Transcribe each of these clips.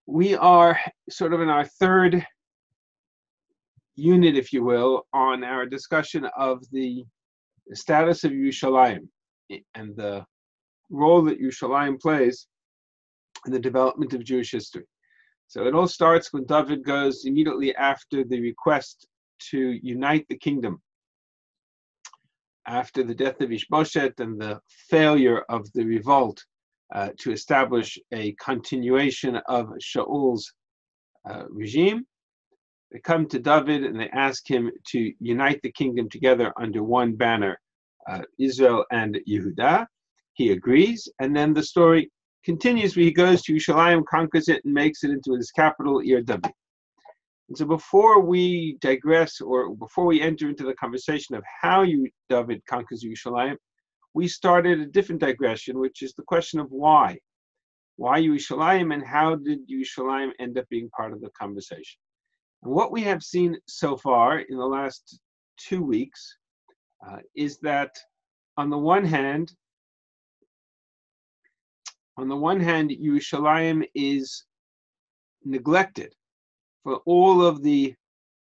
We are sort of in our third unit, if you will, on our discussion of the status of Yerushalayim and the role that Yerushalayim plays in the development of Jewish history. So it all starts when David goes immediately after the request to unite the kingdom, after the death of Ishbosheth and the failure of the revolt to establish a continuation of Shaul's regime. They come to David and they ask him to unite the kingdom together under one banner, Israel and Yehudah. He agrees, and then the story continues where he goes to Yerushalayim, conquers it, and makes it into his capital, Ir David. And so before we digress, or before we enter into the conversation of how David conquers Yerushalayim, we started a different digression, which is the question of why. Why Yerushalayim, and how did Yerushalayim end up being part of the conversation? And what we have seen so far in the last 2 weeks is that on the one hand, Yerushalayim is neglected for all of the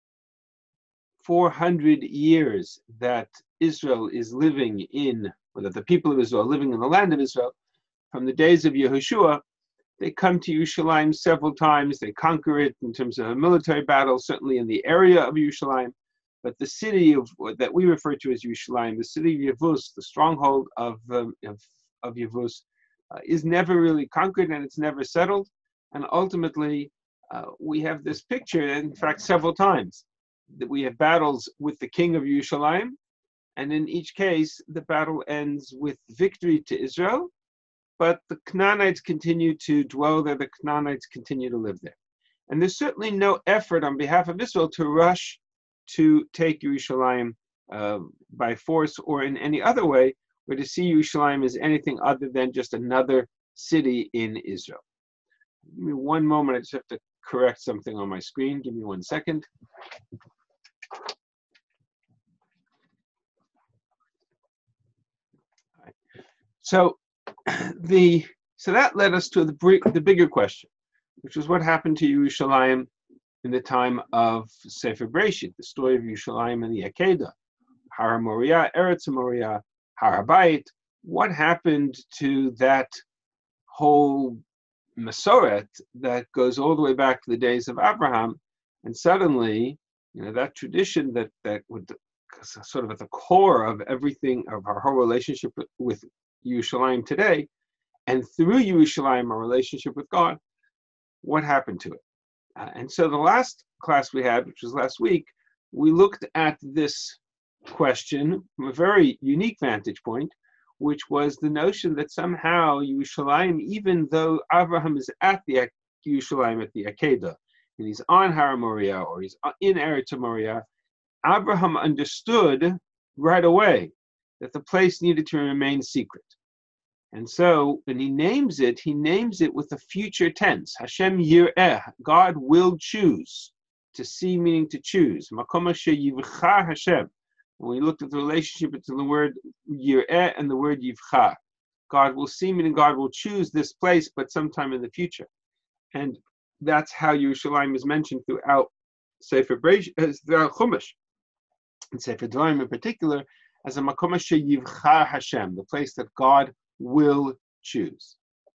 400 years that Israel is living in, or that the people of Israel are living in the land of Israel. From the days of Yehoshua, they come to Yerushalayim several times. They conquer it in terms of a military battle, certainly in the area of Yerushalayim. But the city that we refer to as Yerushalayim, the city of Yevus, the stronghold of Yevus, is never really conquered, and it's never settled. And ultimately, we have this picture, in fact, several times, that we have battles with the king of Yerushalayim, and in each case, the battle ends with victory to Israel, but the Canaanites continue to dwell there, the Canaanites continue to live there. And there's certainly no effort on behalf of Israel to rush to take Yerushalayim by force or in any other way, or to see Yerushalayim as anything other than just another city in Israel. Give me one moment, I just have to correct something on my screen. Give me 1 second. Right. So that led us to the bigger question, which was what happened to Yerushalayim in the time of Sefer Bereshit, the story of Yerushalayim and the Akedah, Har Moriah, Eretz Moriah, Har Habayit. What happened to that whole Masoret that goes all the way back to the days of Abraham? And suddenly, that tradition that would sort of at the core of everything, of our whole relationship with Yerushalayim today, and through Yerushalayim, our relationship with God, what happened to it? And so the last class we had, which was last week, we looked at this question from a very unique vantage point, which was the notion that somehow Yerushalayim, even though Abraham is at the Yerushalayim at the Akedah, and he's on Har Moriah, or he's in Eretz Moriah, Abraham understood right away that the place needed to remain secret. And so when he names it with a future tense. Hashem yireh, God will choose. To see meaning to choose. Makom asher yivcha Hashem. When we looked at the relationship between the word yireh and the word yivcha, God will see, meaning God will choose this place, but sometime in the future. And that's how Yerushalayim is mentioned throughout Sefer Bereshit, throughout Chumash, and Sefer Devarim in particular, as a makom asher yivcha Hashem, the place that God will choose.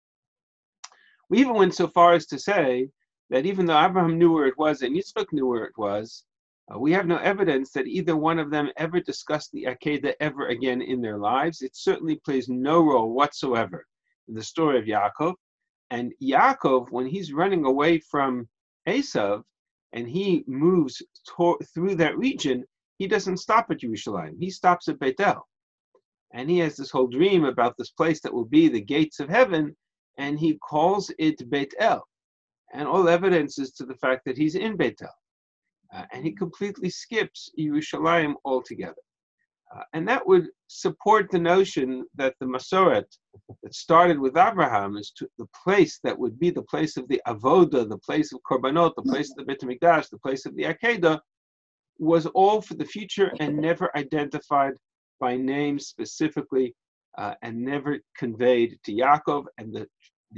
We even went so far as to say that even though Abraham knew where it was and Yitzchak knew where it was, we have no evidence that either one of them ever discussed the Akedah ever again in their lives. It certainly plays no role whatsoever in the story of Yaakov. And Yaakov, when he's running away from Esav and he moves through that region, he doesn't stop at Yerushalayim. He stops at Beit El. And he has this whole dream about this place that will be the gates of heaven, and he calls it Beit El. And all evidence is to the fact that he's in Beit El. And he completely skips Yerushalayim altogether. And that would support the notion that the Masoret that started with Abraham is the place that would be the place of the Avodah, the place of Korbanot, the place of the Beit HaMikdash, the place of the Akedah, was all for the future and never identified by name specifically, and never conveyed to Yaakov. And the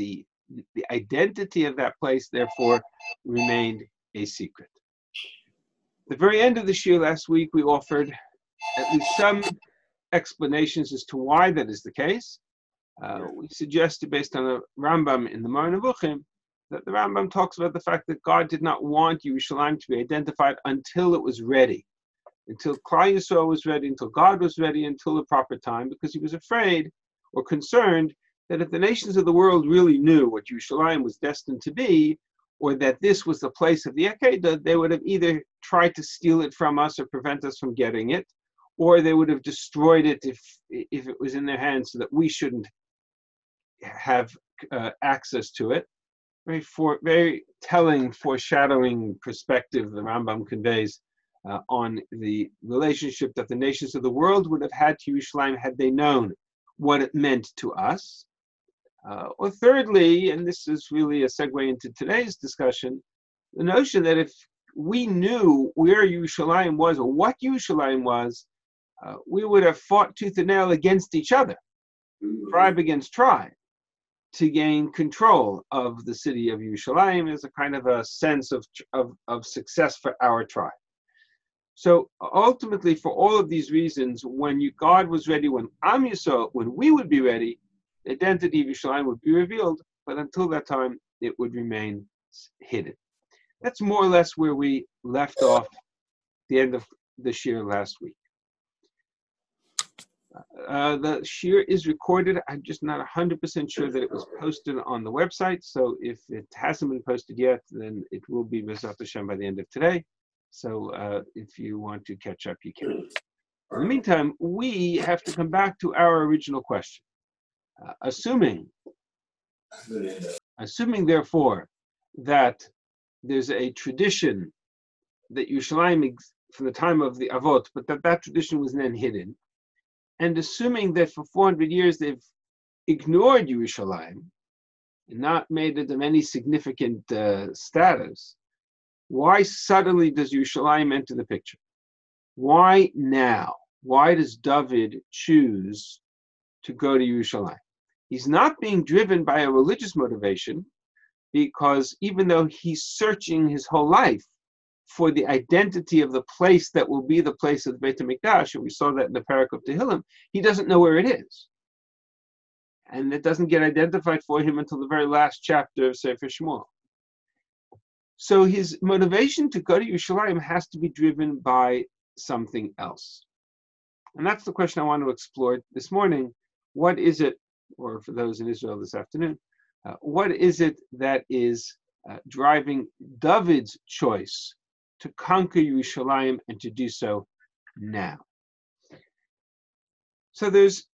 The identity of that place, therefore, remained a secret. At the very end of the shir last week, we offered at least some explanations as to why that is the case. We suggested, based on a Rambam in the Moreh Nevuchim, that the Rambam talks about the fact that God did not want Yerushalayim to be identified until it was ready, until Klal Yisrael was ready, until God was ready, until the proper time, because he was afraid or concerned that if the nations of the world really knew what Yerushalayim was destined to be, or that this was the place of the Akedah, they would have either tried to steal it from us or prevent us from getting it, or they would have destroyed it if it was in their hands so that we shouldn't have access to it. Very telling, foreshadowing perspective the Rambam conveys on the relationship that the nations of the world would have had to Yerushalayim had they known what it meant to us. Or thirdly, and this is really a segue into today's discussion, the notion that if we knew where Yerushalayim was or what Yerushalayim was, we would have fought tooth and nail against each other, tribe against tribe, to gain control of the city of Yerushalayim as a kind of a sense of success for our tribe. So ultimately, for all of these reasons, when God was ready, when Am Yisrael, when we would be ready, the identity of Yerushalayim would be revealed, but until that time, it would remain hidden. That's more or less where we left off at the end of the shir last week. The shir is recorded. I'm just not 100% sure that it was posted on the website, so if it hasn't been posted yet, then it will be B'ezras Hashem by the end of today. So if you want to catch up, you can. In the meantime, we have to come back to our original question. Assuming, therefore, that there's a tradition that Yerushalayim from the time of the Avot, but that tradition was then hidden, and assuming that for 400 years they've ignored Yerushalayim and not made it of any significant status, why suddenly does Yerushalayim enter the picture? Why now? Why does David choose to go to Yerushalayim? He's not being driven by a religious motivation, because even though he's searching his whole life for the identity of the place that will be the place of the Beit HaMikdash, and we saw that in the Parak of Tehillim, he doesn't know where it is. And it doesn't get identified for him until the very last chapter of Sefer Shmuel. So his motivation to go to Yerushalayim has to be driven by something else. And that's the question I want to explore this morning. What is it, or for those in Israel this afternoon, what is it that is driving David's choice to conquer Yerushalayim and to do so now? So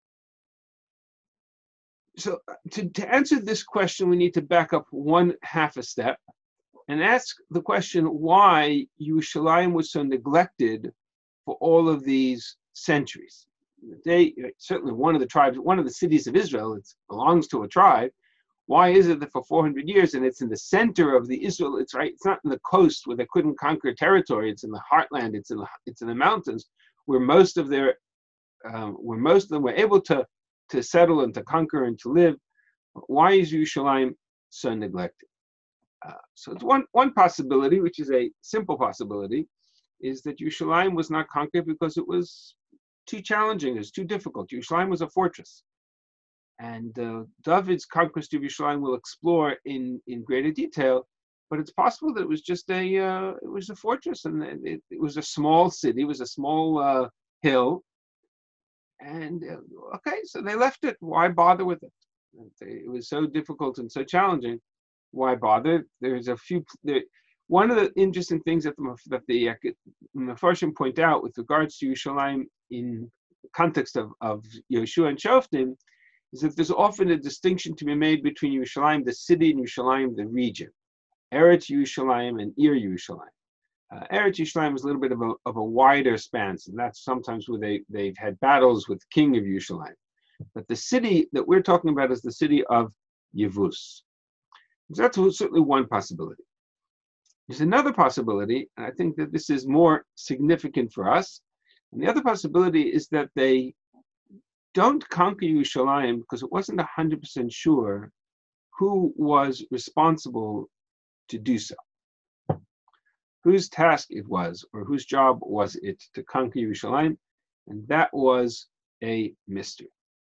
to answer this question, we need to back up one half a step and ask the question why Yerushalayim was so neglected for all of these centuries. Certainly one of the tribes, one of the cities of Israel, it belongs to a tribe. Why is it that for 400 years, and it's in the center of the Israel, it's not in the coast where they couldn't conquer territory, it's in the heartland, it's in the mountains, where most of them were able to settle and to conquer and to live. Why is Yerushalayim so neglected? So it's one possibility, which is a simple possibility, is that Yerushalayim was not conquered because it was too challenging, it was too difficult. Yerushalayim was a fortress. And David's conquest of Yerushalayim will explore in greater detail, but it's possible that it was just it was a fortress, and it was a small city, it was a small hill. And okay, so they left it. Why bother with it? It was so difficult and so challenging. Why bother? One of the interesting things that the Mefarshim point out with regards to Yerushalayim in the context of Yeshua and Shoftim is that there's often a distinction to be made between Yerushalayim, the city, and Yerushalayim, the region. Eretz Yerushalayim and Ir Yerushalayim. Eretz Yerushalayim is a little bit of a wider span, and that's sometimes where they've had battles with the king of Yerushalayim. But the city that we're talking about is the city of Yevus. So that's certainly one possibility. There's another possibility, and I think that this is more significant for us. And the other possibility is that they don't conquer Yerushalayim because it wasn't 100% sure who was responsible to do so, whose task it was, or whose job was it to conquer Yerushalayim, and that was a mystery.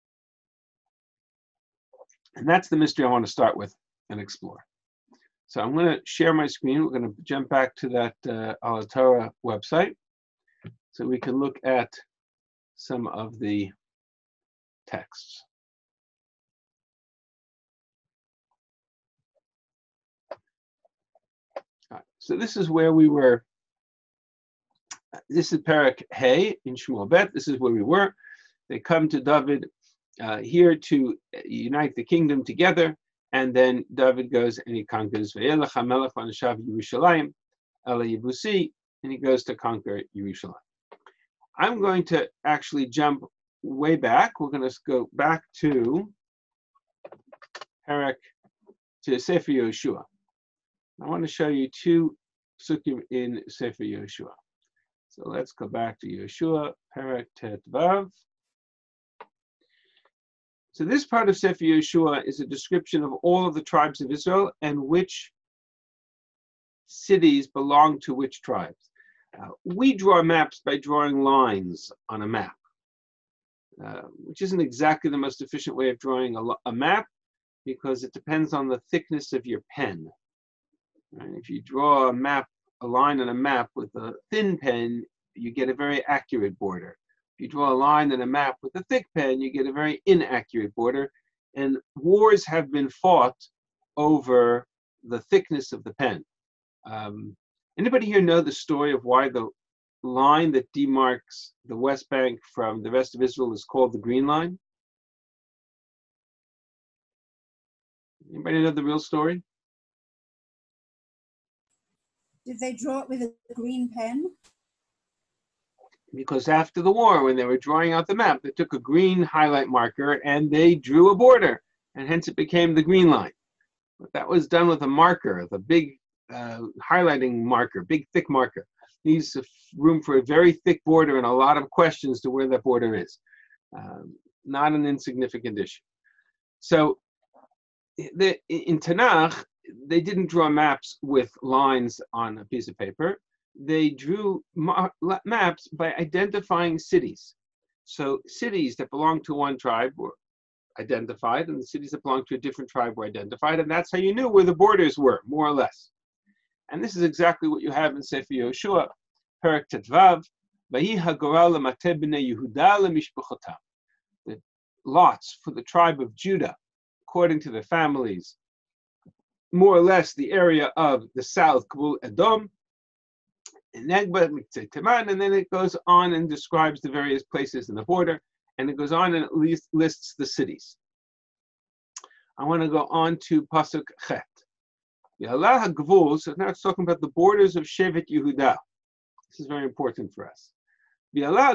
And that's the mystery I want to start with and explore. So I'm going to share my screen. We're going to jump back to that Al Torah website so we can look at some of the texts. All right, so this is where we were. This is Perek Hey in Shmuel Bet. This is where we were. They come to David here to unite the kingdom together, and then David goes and he conquers Ve'elach HaMelech v'Anashav Yerushalayim Ela Yebusi, and he goes to conquer Yerushalayim. I'm going to actually jump way back. We're going to go back to Perek, to Sefer Yehoshua. I want to show you two psukim in Sefer Yehoshua. So let's go back to Yehoshua, Perek Tet Vav. So this part of Sefer Yehoshua is a description of all of the tribes of Israel and which cities belong to which tribes. We draw maps by drawing lines on a map, which isn't exactly the most efficient way of drawing a map because it depends on the thickness of your pen. Right? If you draw a line on a map with a thin pen, you get a very accurate border. If you draw a line on a map with a thick pen, you get a very inaccurate border. And wars have been fought over the thickness of the pen. Anybody here know the story of why the line that demarks the West Bank from the rest of Israel is called the Green Line? Anybody know the real story? Did they draw it with a green pen? Because after the war, when they were drawing out the map, they took a green highlight marker and they drew a border, and hence it became the Green Line. But that was done with a marker, the big highlighting marker, big thick marker. Needs room for a very thick border and a lot of questions to where that border is. Not an insignificant issue. So in Tanakh, they didn't draw maps with lines on a piece of paper. They drew maps by identifying cities. So cities that belonged to one tribe were identified, and the cities that belonged to a different tribe were identified, and that's how you knew where the borders were, more or less. And this is exactly what you have in Sefer Yehoshua, Perek Tetvav, Vayi Hagoral L'mateh b'nei Yehuda l'mishpachotam. The lots for the tribe of Judah, according to their families, more or less the area of the south, Kabul Edom, and then it goes on and describes the various places in the border, and it goes on and at least lists the cities. I want to go on to Pasuk Chet. So now it's talking about the borders of Shevet Yehuda. This is very important for us. The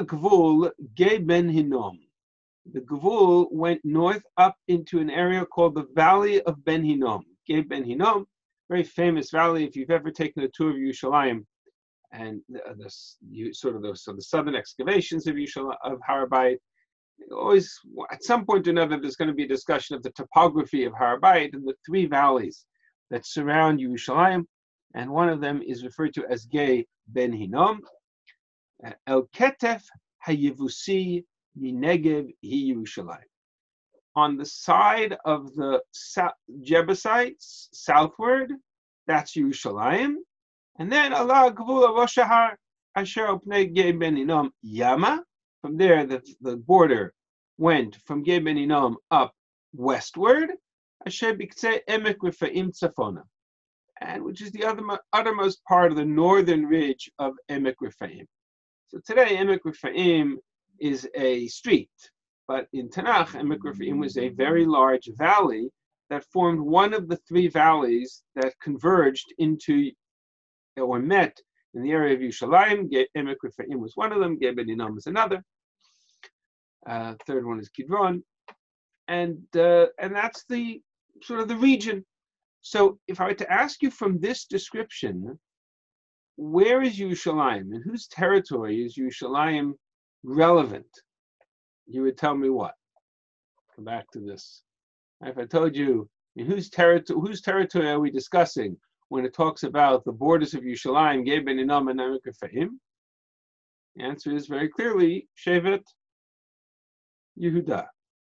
Gvul went north up into an area called the Valley of Ben Hinnom. Gei Ben Hinnom, very famous valley. If you've ever taken a tour of Yerushalayim and the southern excavations of Har Bayit, always at some point or another there's going to be a discussion of the topography of Har Bayit and the three valleys that surround Yerushalayim, and one of them is referred to as Gei Ben Hinnom. El Ketef HaYevusi Minegev Hi Yerushalayim. On the side of the Jebusites, southward, that's Yerushalayim. And then Allah Gvula Rosh Har Asher Opnei Gei Ben Hinnom Yama. From there, the border went from Gei Ben Hinnom up westward, Asher Biktzei Emek Refaim Tzafona, and which is the uttermost part of the northern ridge of Emek Refaim. So today, Emek Refaim is a street, but in Tanakh, Emek Refaim was a very large valley that formed one of the three valleys that converged into or met in the area of Yerushalayim. Emek Refaim was one of them. Gei Ben Hinnom was another. Third one is Kidron, and that's the sort of the region. So, if I were to ask you from this description, where is Yerushalayim, and whose territory is Yerushalayim relevant? You would tell me what? Come back to this. If I told you In whose territory are we discussing when it talks about the borders of Yerushalayim, Gei ben Inam and Amik Ephraim? The answer is very clearly Shevet Yehuda.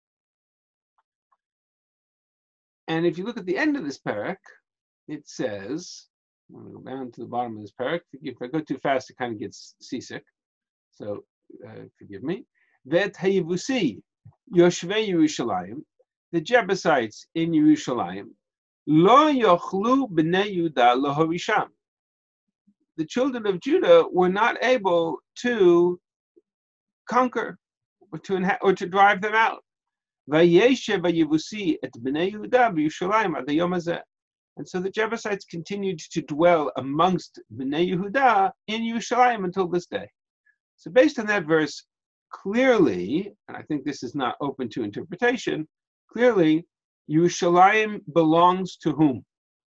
And if you look at the end of this parak, it says, I'm going to go down to the bottom of this parak. If I go too fast, it kind of gets seasick. So forgive me. Vet hayivusi yoshvei Yerushalayim, the Jebusites in Yerushalayim, lo yochlu b'nei Yehuda lohorisham. The children of Judah were not able to conquer or to drive them out. Vayeshev hayivusi et b'nei Yehuda b'Yerushalayim ad hayom hazeh. And so the Jebusites continued to dwell amongst Bnei Yehuda in Yerushalayim until this day. So based on that verse, clearly, and I think this is not open to interpretation, clearly, Yerushalayim belongs to whom?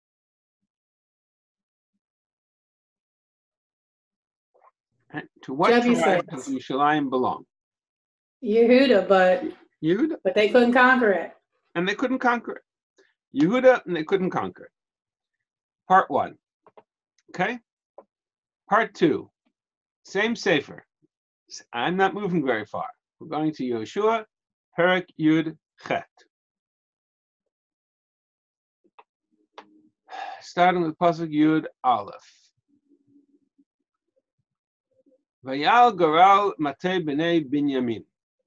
Right? To what tribe does Yerushalayim belong? Yehuda, but they couldn't conquer it. And they couldn't conquer it. Yehuda, and they couldn't conquer it. Part 1. Okay? Part 2. Same sefer. I'm not moving very far. We're going to Yoshua, Perek Yud Chet. Starting with Pasuk Yud Aleph. Vayal Goral Matei B'nei Binyamin.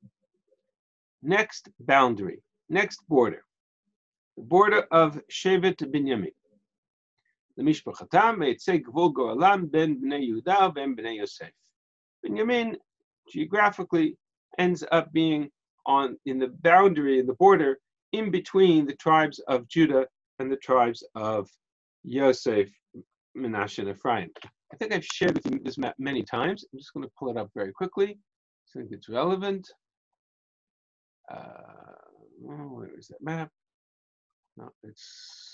Next boundary, next border. The border of Shevet Binyamin. The Mishpachatam Veitzei Gvul Goralam Ben Bnei Yehuda Ben Bnei Yosef. Binyamin geographically ends up being in the boundary, in the border, in between the tribes of Judah and the tribes of Yosef, Menashe, and Ephraim. I think I've shared with you this map many times. I'm just going to pull it up very quickly. I think it's relevant. Where is that map? No, it's...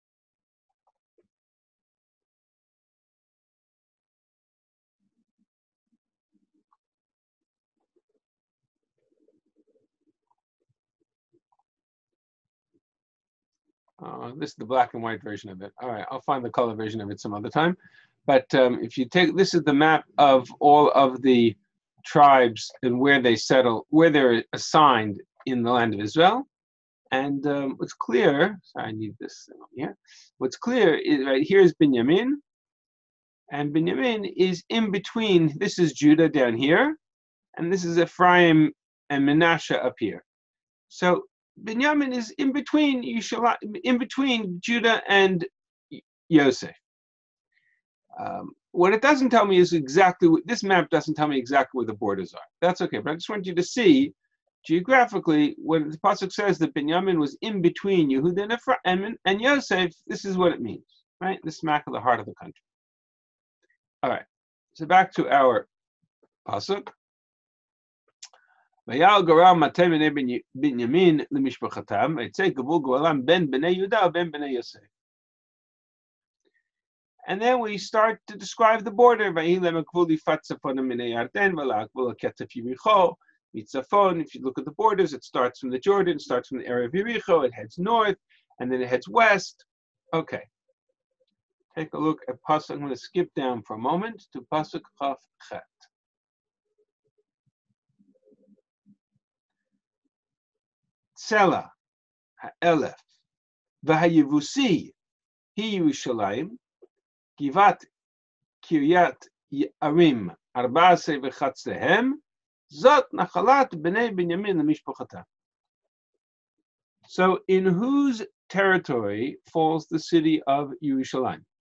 this is the black and white version of it. All right, I'll find the color version of it some other time. But if you take, this is the map of all of the tribes and where they settle, where they're assigned in the land of Israel. And what's clear, sorry, I need this thing over here. What's clear is right here is Binyamin. And Binyamin is in between, this is Judah down here, and this is Ephraim and Menashe up here. So Binyamin is in between Judah and Yosef. What it doesn't tell me is exactly, this map doesn't tell me exactly where the borders are. That's okay, but I just want you to see, geographically, when the pasuk says that Binyamin was in between Yehuda and Ephraim and Yosef, this is what it means, right? The smack of the heart of the country. All right, so back to our pasuk. Vayal Goral Matei Bnei Binyamin Lemishpachatam, Veitzei Gvul Goralam Ben Bnei Yehuda Ben Bnei Yosef. And then we start to describe the border. If you look at the borders, it starts from the Jordan, starts from the area of Yericho, it heads north, and then it heads west. Okay. Take a look at Pasuk. I'm going to skip down for a moment to Pasuk Chaf Chet. Sela, Ha'elef, V'hayivusi, Hi Yerushalayim, Givat Kiryat Ye'arim, Arba'asei v'chatzlehem, Zot Nachalat B'nei Binyamin Lemishpachatam. So, in whose territory falls the city of Yerushalayim?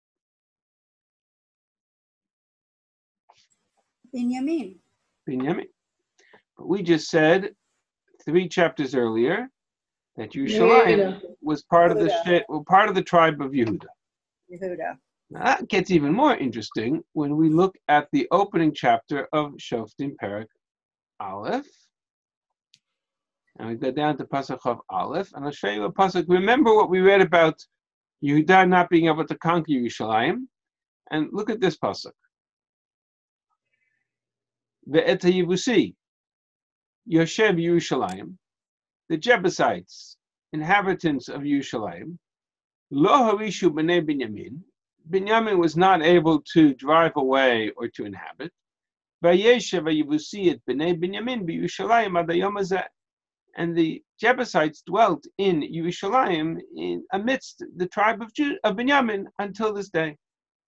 Binyamin. Binyamin. But we just said 3 chapters earlier that Yerushalayim was part of the tribe of Yehuda. Yehuda. Now that gets even more interesting when we look at the opening chapter of Shoftim Perek Aleph. And we go down to Pasuk of Aleph, and I'll show you a Pasuk. Remember what we read about Yehuda not being able to conquer Yerushalayim? And look at this Pasuk. Ve'et haYevusi, Yoshev Yerushalayim, the Jebusites inhabitants of Yerushalayim, lo harishu b'nei Binyamin. Binyamin was not able to drive away or to inhabit. Vayeshev vayivusiyat b'nei Binyamin b'Yerushalayim ad hayom hazeh. And the Jebusites dwelt in Yerushalayim amidst the tribe of Binyamin until this day.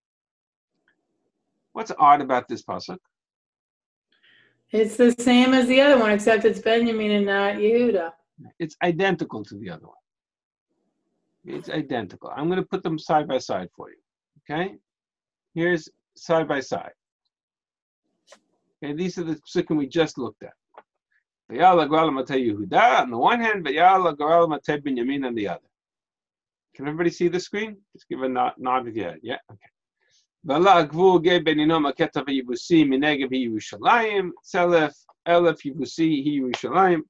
What's odd about this pasuk? It's the same as the other one, except it's Benjamin and not Yehuda. It's identical to the other one. It's identical. I'm going to put them side by side for you. Okay? Here's side by side. Okay, these are the psukim we just looked at. V'yala Goral Matei Yehuda on the one hand, V'yala Goral Matei Binyamin on the other. Can everybody see the screen? Just give a nod with your head. Yeah? Okay. V'ala Gvul Ge Beninom Aketa V'yivusi Minegeb Yerushalayim Tzelef Elef Yivusi Yerushalayim.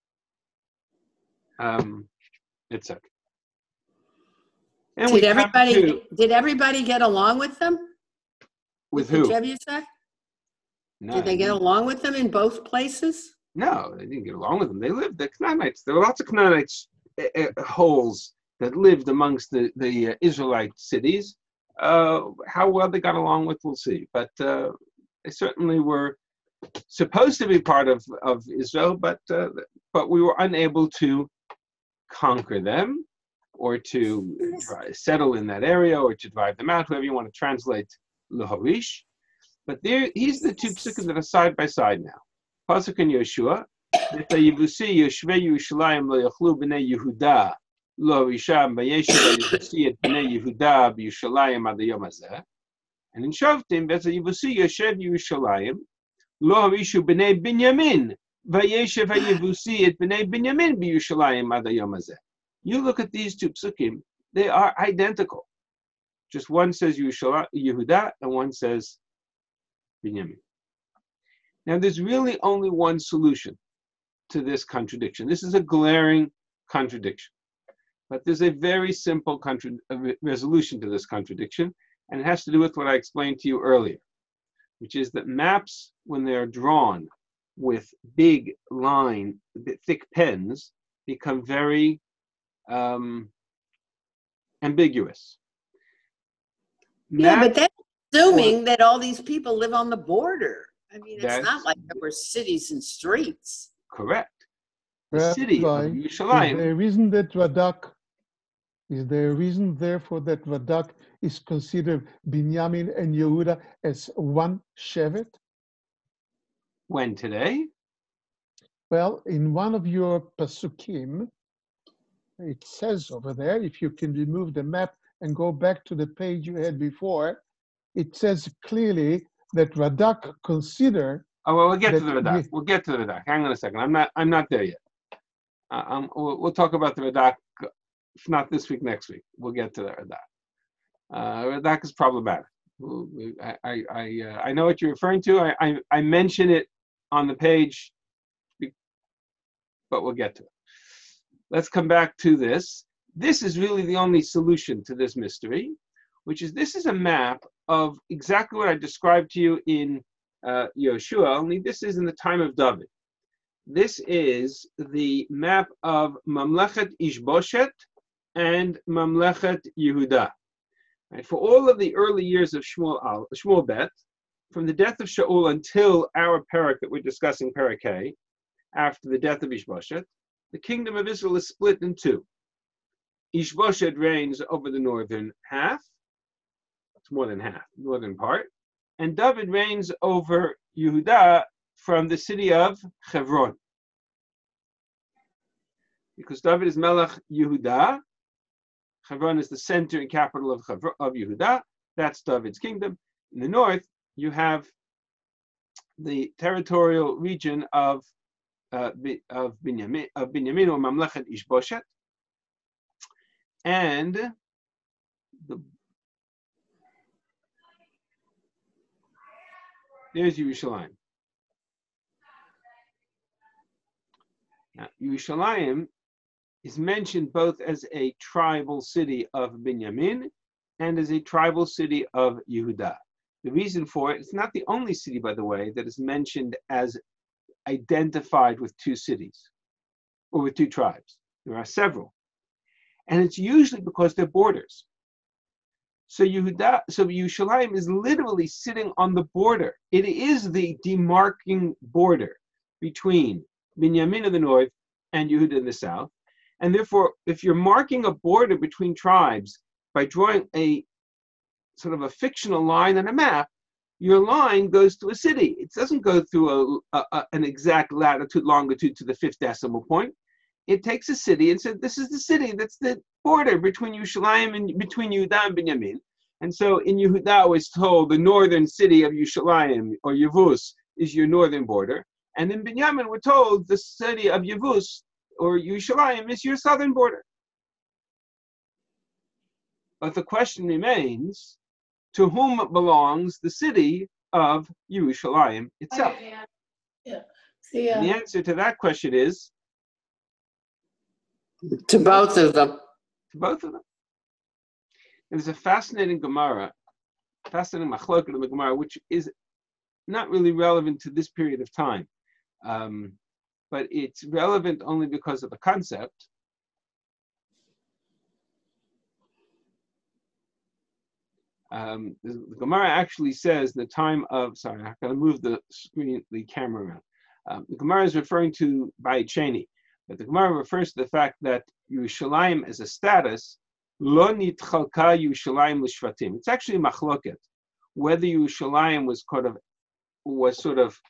It's okay. And did everybody get along with them? With who? The Jebusites? No, did they get along with them in both places? No, they didn't get along with them. They lived, the Canaanites. There were lots of Canaanites holes that lived amongst the Israelite cities. How well they got along with, we'll see. But they certainly were supposed to be part of Israel, but we were unable to conquer them or to settle in that area or to drive them out, whoever you want to translate L'Harish. But here's the two psukim that are side by side now. Pasuk in Yeshua, V'tayivusi Yoshvei Yerushalayim lo yachlu b'nei Yehuda lo risham v'yeshev Yevusi et b'nei Yehuda b'Yerushalayim ad hayom hazeh. And in Shavtim, V'tayivusi Yoshev Yerushalayim lo harishu b'nei Binyamin v'yeshev Yevusi et b'nei Binyamin b'Yerushalayim ad hayom hazeh. You look at these two psukim; they are identical. Just one says Yehuda and one says Binyamin. Now, there's really only one solution to this contradiction. This is a glaring contradiction. But there's a very simple resolution to this contradiction, and it has to do with what I explained to you earlier, which is that maps, when they are drawn with big line, thick pens, become very ambiguous. Yeah, but that's assuming that all these people live on the border. I mean, it's not like there were cities and streets. Correct. The city of Yerushalayim. Is there a reason that Radak? Is there a reason, therefore, that Radak is considered Binyamin and Yehuda as one shevet? When today? Well, in one of your pasukim, it says over there, if you can remove the map and go back to the page you had before, it says clearly that Radak consider. Oh well, we'll get to the Radak. We'll get to the Radak. Hang on a second. I'm not there yet. We'll talk about the Radak. If not this week, next week. We'll get to the Radak. Radak is problematic. I know what you're referring to. I mention it on the page, but we'll get to it. Let's come back to this. This is really the only solution to this mystery, which is this is a map of exactly what I described to you in Yoshua, only this is in the time of David. This is the map of Mamlechet Ishboshet and Mamlechet Yehuda. Right? For all of the early years of Shmuel Bet, from the death of Shaul until our parak that we're discussing, Parak A, after the death of Ishboshet, the kingdom of Israel is split in two. Ishboshet reigns over the northern half, it's more than half, northern part, and David reigns over Yehuda from the city of Hebron. Because David is Melech Yehuda, Hebron is the center and capital of Yehuda, that's David's kingdom. In the north, you have the territorial region of Binyamin or Mamlechet Ishboshet, and there's Yerushalayim. Now, Yerushalayim is mentioned both as a tribal city of Binyamin and as a tribal city of Yehuda. The reason for it, it's not the only city, by the way, that is mentioned as identified with two cities or with two tribes. There are several. And it's usually because they're borders. So Yerushalayim is literally sitting on the border. It is the demarking border between Binyamin in the north and Yehuda in the south. And therefore, if you're marking a border between tribes by drawing a sort of a fictional line on a map, your line goes to a city. It doesn't go through an exact latitude, longitude to the 5th decimal point. It takes a city and says, this is the city, that's the border between Yerushalayim and between Yehuda and Binyamin. And so in Yehuda was told the northern city of Yerushalayim, or Yevus, is your northern border. And in Binyamin we're told the city of Yevus, or Yerushalayim, is your southern border. But the question remains, to whom belongs the city of Yerushalayim itself? Yeah. And the answer to that question is? To both of them. To both of them. There's a fascinating Gemara, fascinating machloket in the Gemara, which is not really relevant to this period of time. But it's relevant only because of the concept. The Gemara actually says the time of, sorry, I'm going to move the screen, the camera around. The Gemara is referring to Bayit Sheni, but the Gemara refers to the fact that Yerushalayim as a status, lo nitchalka Yerushalayim l'shvatim. It's actually machloket, whether Yerushalayim was sort of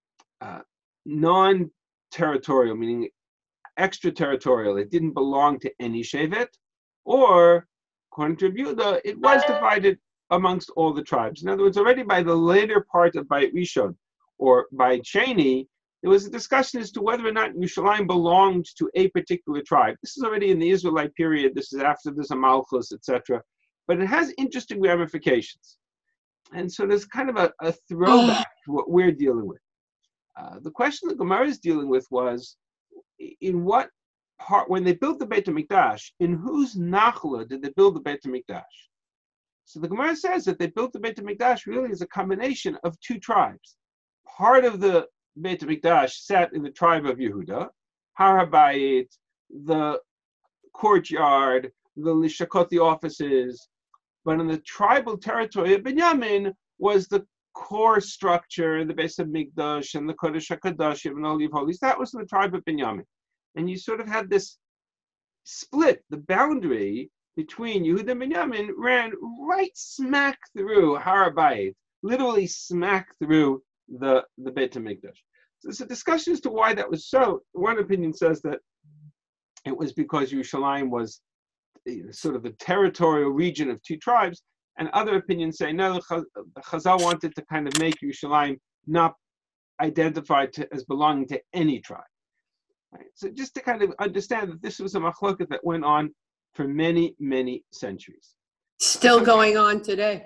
non-territorial, meaning extraterritorial. It didn't belong to any shevet, or according to Yehuda, it was divided amongst all the tribes. In other words, already by the later part of Bayit Rishon, or Bayit Sheni, there was a discussion as to whether or not Yerushalayim belonged to a particular tribe. This is already in the Israelite period. This is after there's a Malchus, etc. But it has interesting ramifications. And so there's kind of a throwback to what we're dealing with. The question that Gemara is dealing with was, in what part, when they built the Beit HaMikdash, in whose nachla did they build the Beit HaMikdash? So the Gemara says that they built the Beit HaMikdash really as a combination of two tribes. Part of the Beit HaMikdash sat in the tribe of Yehuda, Har HaBayit, the courtyard, the lishakot, the offices, but in the tribal territory of Binyamin was the core structure, the Beis HaMikdash and the Kodesh HaKadoshim and Holy of Holies. That was in the tribe of Binyamin. And you sort of had this split, the boundary between Yehuda and Binyamin ran right smack through Har HaBayit, literally smack through the Beit HaMikdash. So there's a discussion as to why that was so. One opinion says that it was because Yerushalayim was sort of the territorial region of two tribes, and other opinions say, no, Chazal wanted to kind of make Yerushalayim not identified as belonging to any tribe. Right? So just to kind of understand that this was a machloket that went on for many, many centuries. Still going on today.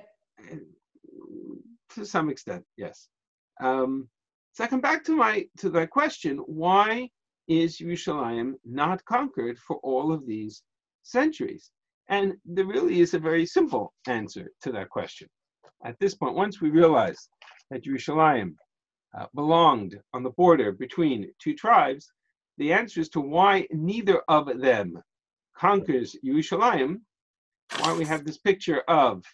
To some extent, yes. So I come back to my question, why is Yerushalayim not conquered for all of these centuries? And there really is a very simple answer to that question. At this point, once we realize that Yerushalayim belonged on the border between two tribes, the answer as to why neither of them conquers Yerushalayim, why we have this picture of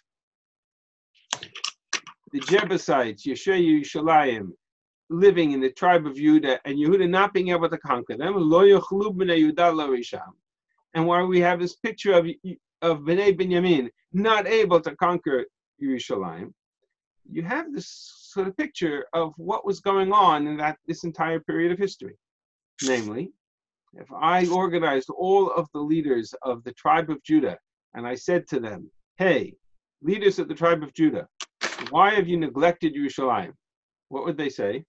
the Jebusites, Yeshua Yerushalayim, living in the tribe of Yehuda, and Yehuda not being able to conquer them, lo yochlu b'nei Yehuda lo risham. And why we have this picture of Bnei Binyamin not able to conquer Yerushalayim, you have this sort of picture of what was going on in this entire period of history. Namely, if I organized all of the leaders of the tribe of Judah, and I said to them, hey, leaders of the tribe of Judah, why have you neglected Yerushalayim? What would they say?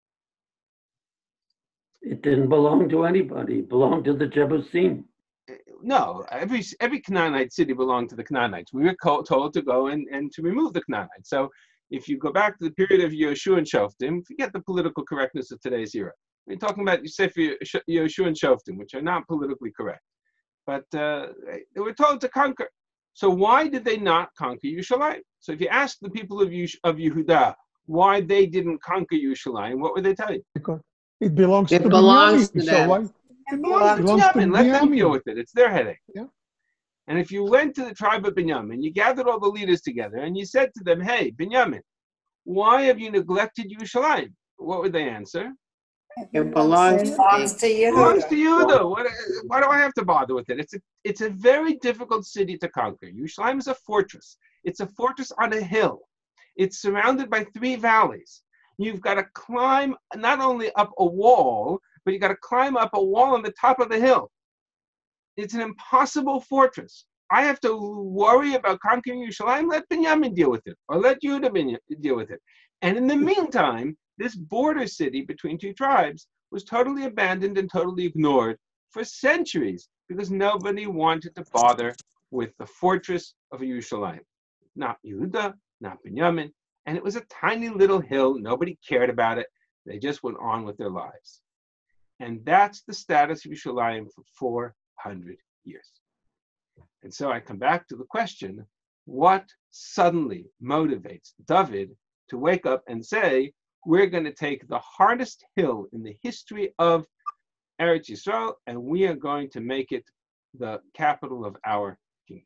It didn't belong to anybody. It belonged to the Jebusim. No, every Canaanite city belonged to the Canaanites. We were told to go and to remove the Canaanites. So if you go back to the period of Yehoshua and Shoftim, forget the political correctness of today's era. We're talking about Sefer Yehoshua and Shoftim, which are not politically correct. But they were told to conquer. So why did they not conquer Yerushalayim? So if you ask the people of Yehuda why they didn't conquer Yerushalayim, what would they tell you? Because it belongs to It belongs Binyamin, to so them. why? It belongs to Binyamin. Let them deal with it. It's their headache. Yeah. And if you went to the tribe of Binyamin, you gathered all the leaders together, and you said to them, hey, Binyamin, why have you neglected Yerushalayim? What would they answer? It belongs Belongs to It belongs to Yehuda. Yehuda. Why do I have to bother with it? It's a very difficult city to conquer. Yerushalayim is a fortress. It's a fortress on a hill. It's surrounded by 3 valleys. You've got to climb not only up a wall, but you've got to climb up a wall on the top of the hill. It's an impossible fortress. I have to worry about conquering Yerushalayim. Let Binyamin deal with it, or let Yehuda deal with it. And in the meantime, this border city between 2 tribes was totally abandoned and totally ignored for centuries because nobody wanted to bother with the fortress of Yerushalayim. Not Yehuda, not Binyamin. And it was a tiny little hill. Nobody cared about it. They just went on with their lives. And that's the status of Yerushalayim for 400 years. And so I come back to the question, what suddenly motivates David to wake up and say, we're going to take the hardest hill in the history of Eretz Yisrael, and we are going to make it the capital of our kingdom.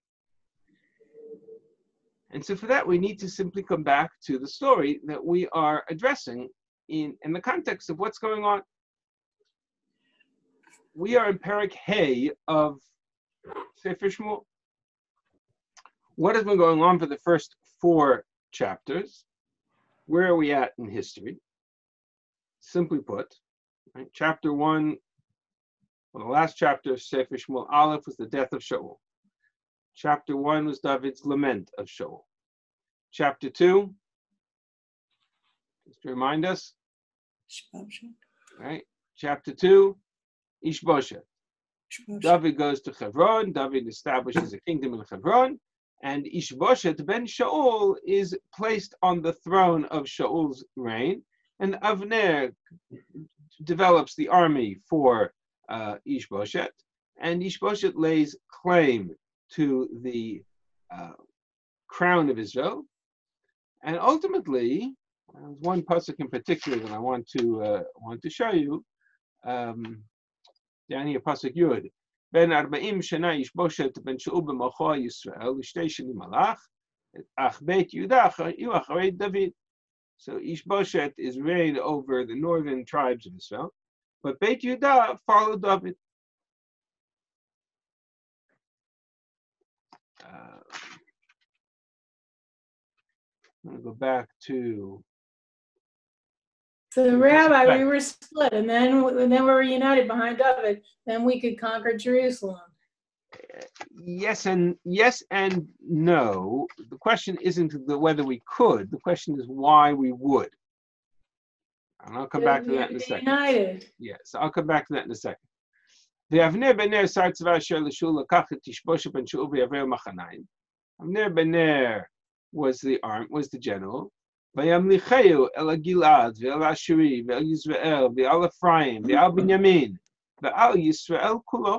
And so for that, we need to simply come back to the story that we are addressing in the context of what's going on. We are in Perek Hey of Sefer Shmuel. What has been going on for the first 4 chapters? Where are we at in history? Simply put, right, chapter 1, well, the last chapter of Sefer Shmuel Aleph was the death of Shaul. Chapter 1 was David's lament of Shaul. Chapter 2, just to remind us, right? Chapter 2, Ishbosheth. David goes to Hebron. David establishes a kingdom in Hebron. And Ishbosheth ben Shaul is placed on the throne of Shaul's reign. And Avner develops the army for Ishbosheth. And Ishbosheth lays claim to the crown of Israel. And ultimately, there's one pasuk in particular that I want to show you. Down here, pasuk Yud. Ben 40 shana Ishbosheth ben Shaul b'malcho Yisrael, l'shtei shanim malach, ach Beit Yehuda acharei David. So Ishbosheth is reigned over the northern tribes of Israel, but Beit Yehuda followed David. I'm going to go back to. So, Rabbi, we were split, and then we were united behind David. Then we could conquer Jerusalem. Yes and no. The question isn't whether we could. The question is why we would. And I'll come back to that in a second. United. Yes, I'll come back to that in a second. Avner ben Ner sar tzva asher l'Shul lakach et Ishbosheth ben Shaul v'yaveru machanayim. Avner ben Ner was the general. Vayamlicheu el Gilad ve'el Ashuri ve'el Yisrael ve'el Ephraim ve'el Binyamin ve'el Yisrael kulo.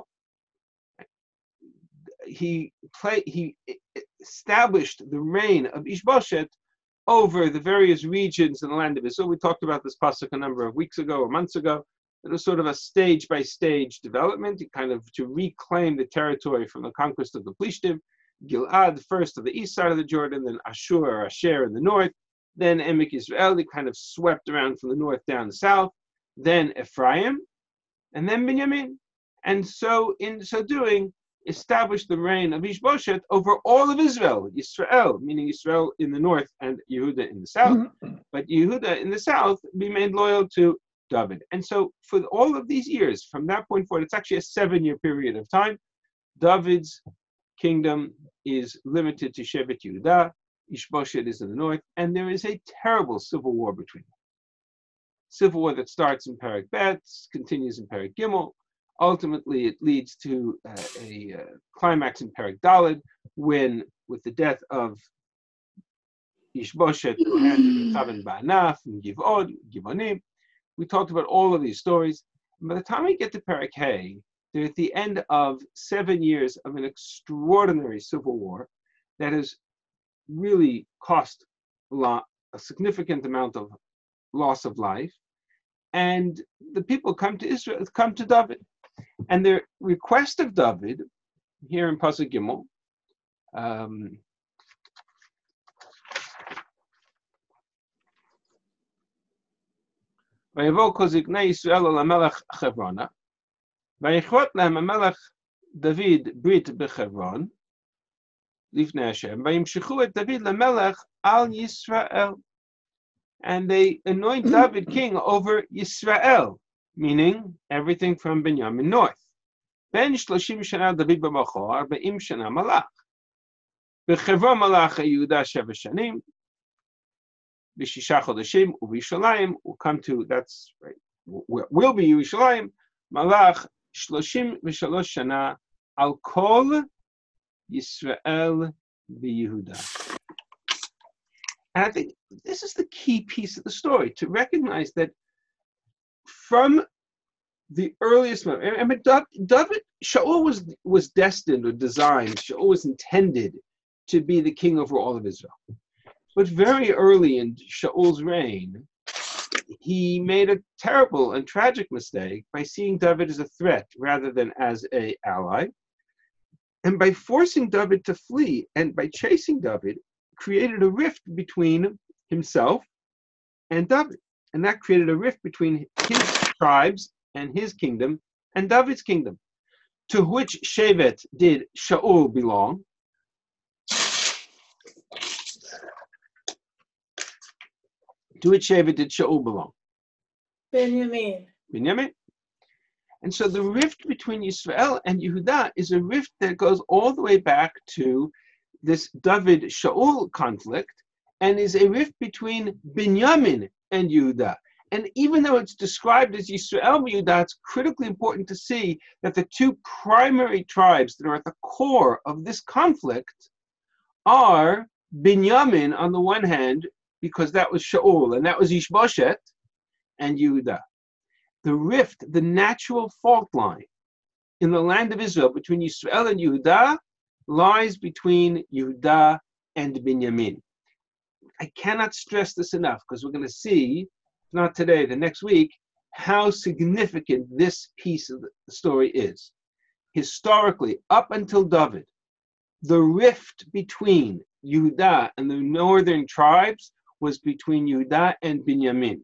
He established the reign of Ishbosheth over the various regions in the land of Israel. We talked about this pasuk a number of weeks ago or months ago. It was sort of a stage-by-stage development, kind of to reclaim the territory from the conquest of the Plishtim. Gilad first of the east side of the Jordan, then Ashur or Asher in the north, then Emek Yisrael, they kind of swept around from the north down the south, then Ephraim, and then Binyamin. And so in so doing, established the reign of Ishbosheth over all of Israel, Yisrael, meaning Israel in the north and Yehuda in the south, but Yehuda in the south remained loyal to David. And so for all of these years, from that point forward, it's actually a 7-year period of time, David's kingdom is limited to Shevet Yehuda, Ishbosheth is in the north, and there is a terrible civil war between them. Civil war that starts in Perek Bet, continues in Perek Gimel. Ultimately, it leads to a climax in Perek Daled, when, with the death of Ishbosheth, the hand of Rechaven Ba'anaf, and Givonim. We talked about all of these stories. And by the time we get to Perek Hey, they're at the end of 7 years of an extraordinary civil war that has really cost a significant amount of loss of life. And the people come to Israel, come to David. And their request of David here in Pasuk Gimel. ויבואו כל זקני ישראל אל המלך חברונה, ויכרות להם המלך דוד ברית בחברון, לפני השם, וימשכו את דוד למלך על ישראל. And they anoint David king over Yisrael, meaning everything from Binyamin north. בין 30 שנה דוד במלכו, 40 שנה מלך. בחברון מלך יהודה 7 שנים, בשישה חודשים, ובירושלים, we'll come to, that's right, will be ירושלים, מלך 33 שנה על כל ישראל ויהודה. And I think this is the key piece of the story, to recognize that from the earliest moment, I mean, David, Shaul was destined or designed, Shaul was intended to be the king over all of Israel. But very early in Shaul's reign, he made a terrible and tragic mistake by seeing David as a threat rather than as an ally. And by forcing David to flee and by chasing David, created a rift between himself and David. And that created a rift between his tribes and his kingdom and David's kingdom. To which Shevet did Shaul belong? To which Shevet did Shaul belong? Benjamin. Binyamin. And so the rift between Yisrael and Yehuda is a rift that goes all the way back to this David-Shaul conflict, and is a rift between Binyamin and Yehuda. And even though it's described as Yisrael and Yehuda, it's critically important to see that the two primary tribes that are at the core of this conflict are Binyamin on the one hand, because that was Shaul and that was Ishbosheth, and Yehuda. The rift, the natural fault line in the land of Israel between Yisrael and Yehuda lies between Yehuda and Binyamin. I cannot stress this enough, because we're going to see, not today, the next week, how significant this piece of the story is. Historically, up until David, the rift between Yehuda and the northern tribes was between Yehuda and Binyamin.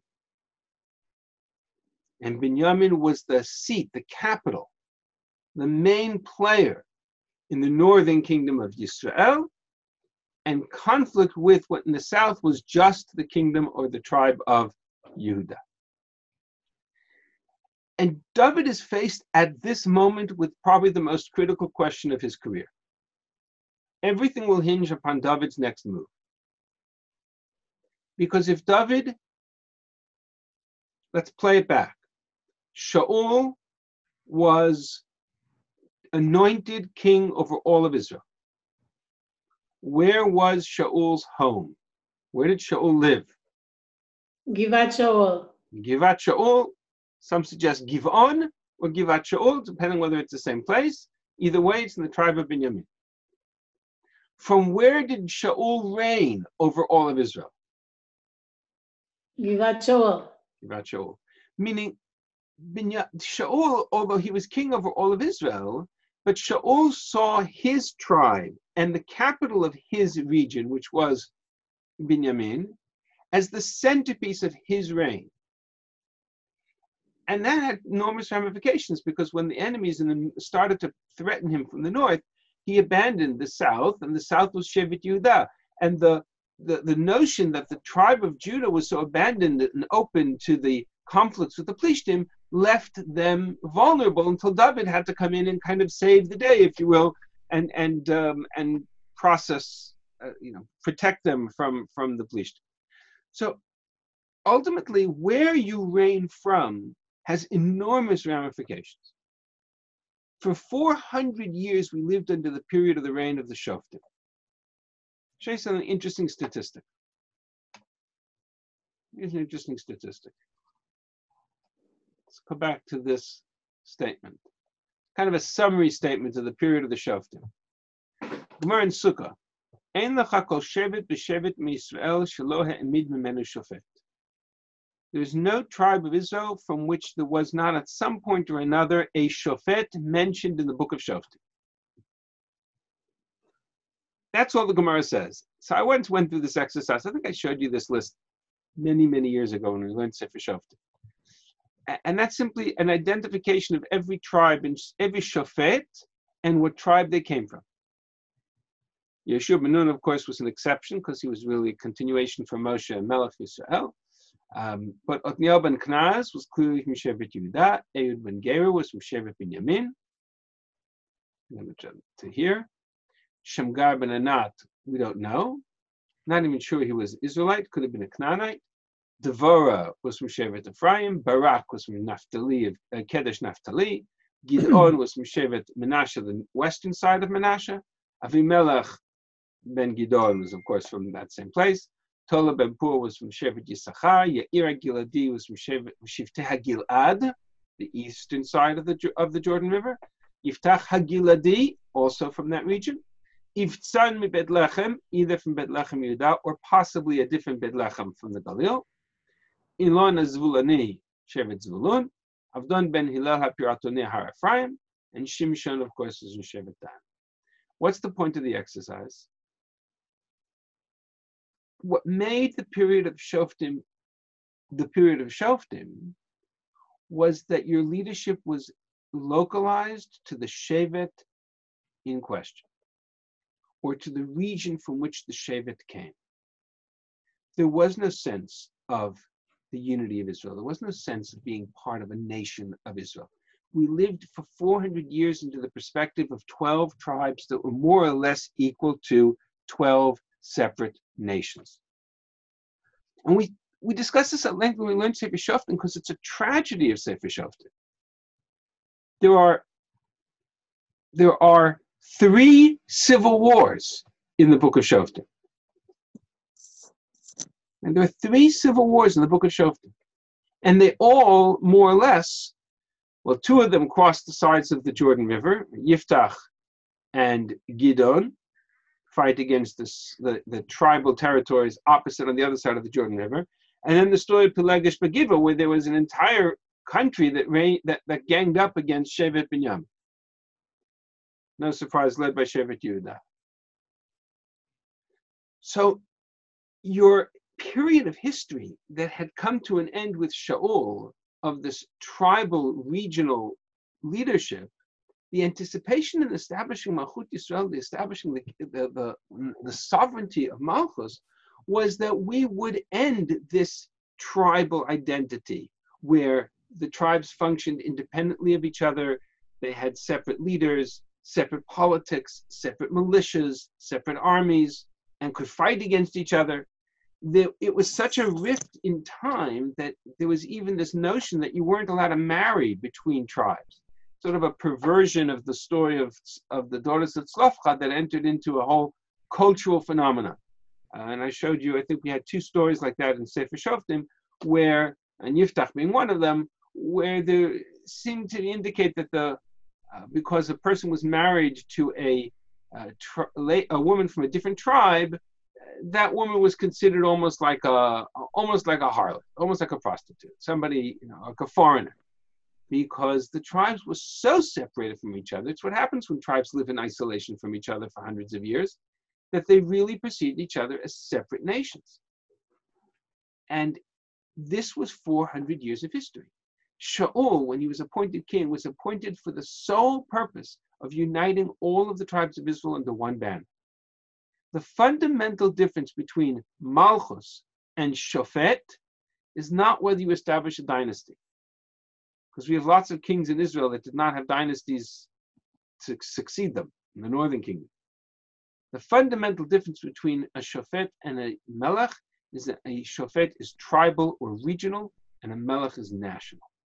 And Binyamin was the seat, the capital, the main player in the northern kingdom of Yisrael, and conflict with what in the south was just the kingdom or the tribe of Yehuda. And David is faced at this moment with probably the most critical question of his career. Everything will hinge upon David's next move. Because if David, let's play it back. Shaul was anointed king over all of Israel. Where was Shaul's home? Where did Shaul live? Givat Shaul. Givat Shaul. Some suggest Givon or Givat Shaul, depending whether it's the same place. Either way, it's in the tribe of Binyamin. From where did Shaul reign over all of Israel? Givat Shaul. Givat Shaul. Meaning, Shaul, although he was king over all of Israel, but Shaul saw his tribe and the capital of his region, which was Binyamin, as the centerpiece of his reign. And that had enormous ramifications, because when the enemies started to threaten him from the north, he abandoned the south, and the south was Shevet Yehuda. And the notion that the tribe of Judah was so abandoned and open to the conflicts with the Plishtim left them vulnerable until David had to come in and kind of save the day, if you will, and process, protect them from the Plishtim. So ultimately, where you reign from has enormous ramifications. For 400 years, we lived under the period of the reign of the Shoftim. I'll show you something interesting statistic. Here's an interesting statistic. Let's go back to this statement. Kind of a summary statement of the period of the Shoftim. Gemara in Sukkah. Ein lecha kol shevet b'shevet miYisrael shelo ha'emid mimenu shofet. There's no tribe of Israel from which there was not at some point or another a shofet mentioned in the book of Shoftim. that's all the Gemara says. So I went through this exercise. I think I showed you this list many, many years ago when we learned Sefer Shoftim. And that's simply an identification of every tribe and every shofet and what tribe they came from. Yeshua ben Nun, of course, was an exception because he was really a continuation from Moshe and Melech Yisrael. But Otniel ben Kenaz was clearly from Shevet Yehuda. Ehud ben Gera was from Shevet Binyamin. To here. Shamgar ben Anat, we don't know. Not even sure he was Israelite, could have been a Canaanite. Devorah was from Shevet Ephraim. Barak was from Naphtali, Kedesh Naphtali. Gidon was from Shevet Menashe, the western side of Menashe. Avimelech ben Gidon was, of course, from that same place. Tola ben Pur was from Shevet Yisachar. Yair Giladi was from Shifteh HaGilad, the eastern side of the Jordan River. Yiftach HaGiladi, also from that region. Ivtzan mi Bethlehem, either from Bethlehem Yehuda or possibly a different Bethlehem from the Galil. Ilon Zvulani, Shevet Zvulun. Avdon ben Hillel HaPiratoni Har Ephraim. And Shimshon, of course, is in Shevet Dan. What's the point of the exercise? What made the period of Shoftim was that your leadership was localized to the Shevet in question, or to the region from which the Shevet came. There was no sense of the unity of Israel. There was no sense of being part of a nation of Israel. We lived for 400 years into the perspective of 12 tribes that were more or less equal to 12 separate nations. And we discussed this at length when we learned Sefer Shoftim because it's a tragedy of Sefer Shoftim. There are 3 civil wars in the book of Shoftim. And there are 3 civil wars in the book of Shoftim. And they all, more or less, well, 2 of them crossed the sides of the Jordan River. Yiftach and Gidon fight against the tribal territories opposite on the other side of the Jordan River. And then the story of Pelegish Begiva, where there was an entire country that ganged up against Shevet Binyamin. No surprise, led by Shevet Yehuda. So your period of history that had come to an end with Shaul, of this tribal regional leadership, the anticipation in establishing Malchut Yisrael, the establishing the sovereignty of Malchus, was that we would end this tribal identity where the tribes functioned independently of each other. They had separate leaders, separate politics, separate militias, separate armies, and could fight against each other. It was such a rift in time that there was even this notion that you weren't allowed to marry between tribes. Sort of a perversion of the story of the daughters of Tzlofchad that entered into a whole cultural phenomenon. And I showed you, I think we had 2 stories like that in Sefer Shoftim, where, and Yiftach being one of them, where there seemed to indicate that because a person was married to a woman from a different tribe, that woman was considered almost like a harlot, almost like a prostitute, somebody, like a foreigner, because the tribes were so separated from each other. It's what happens when tribes live in isolation from each other for hundreds of years, that they really perceived each other as separate nations. And this was 400 years of history. Shaul, when he was appointed king, was appointed for the sole purpose of uniting all of the tribes of Israel under one banner. The fundamental difference between Malchus and Shofet is not whether you establish a dynasty, because we have lots of kings in Israel that did not have dynasties to succeed them in the northern kingdom. The fundamental difference between a Shofet and a Melech is that a Shofet is tribal or regional, and a Melech is national.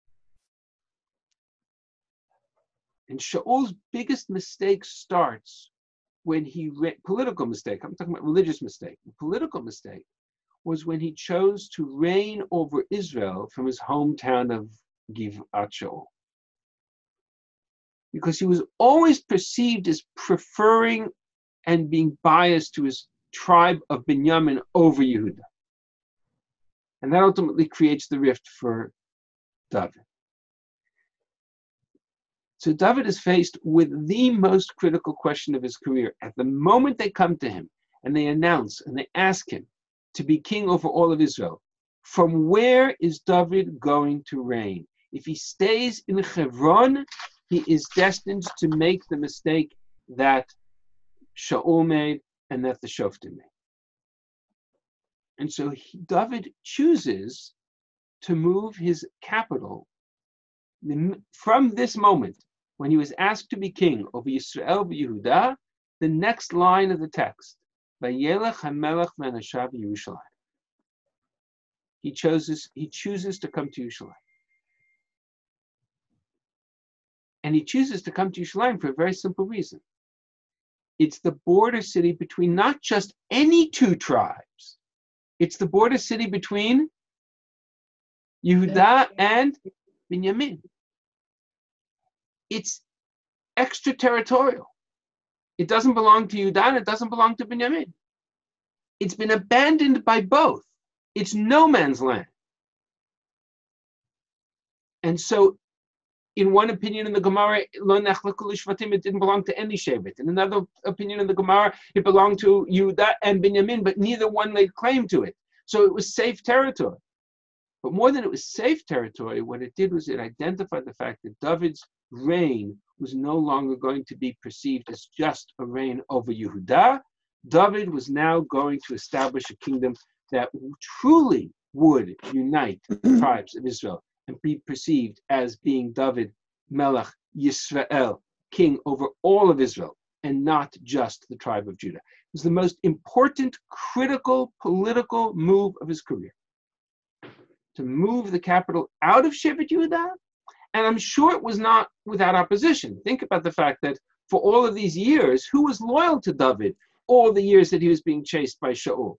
And Shaul's biggest mistake starts when political mistake, I'm talking about religious mistake. The political mistake was when he chose to reign over Israel from his hometown of Givat Shaul. Because he was always perceived as preferring and being biased to his tribe of Binyamin over Yehuda. And that ultimately creates the rift for David. So David is faced with the most critical question of his career. At the moment they come to him and they announce and they ask him to be king over all of Israel, from where is David going to reign? If he stays in Hebron, he is destined to make the mistake that Shaul made and that the Shoftim made. And so David chooses to move his capital from this moment, when he was asked to be king over Yisrael v'Yehuda, the next line of the text, Vayelech HaMelech v'Anashav Yerushalayim. He chooses to come to Yerushalayim. And he chooses to come to Yerushalayim for a very simple reason. It's the border city between not just any two tribes. It's the border city between Yehuda and Binyamin. It's extraterritorial. It doesn't belong to Yehuda and it doesn't belong to Binyamin. It's been abandoned by both. It's no man's land. And so, in one opinion in the Gemara, it didn't belong to any Shevet. In another opinion in the Gemara, it belonged to Yehuda and Binyamin, but neither one laid claim to it. So it was safe territory. But more than it was safe territory, what it did was it identified the fact that David's reign was no longer going to be perceived as just a reign over Yehuda. David was now going to establish a kingdom that truly would unite the tribes of Israel and be perceived as being David Melech Yisrael, king over all of Israel, and not just the tribe of Judah. It was the most important, critical, political move of his career, to move the capital out of Shevet Yehuda. And I'm sure it was not without opposition. Think about the fact that for all of these years, who was loyal to David all the years that he was being chased by Shaul?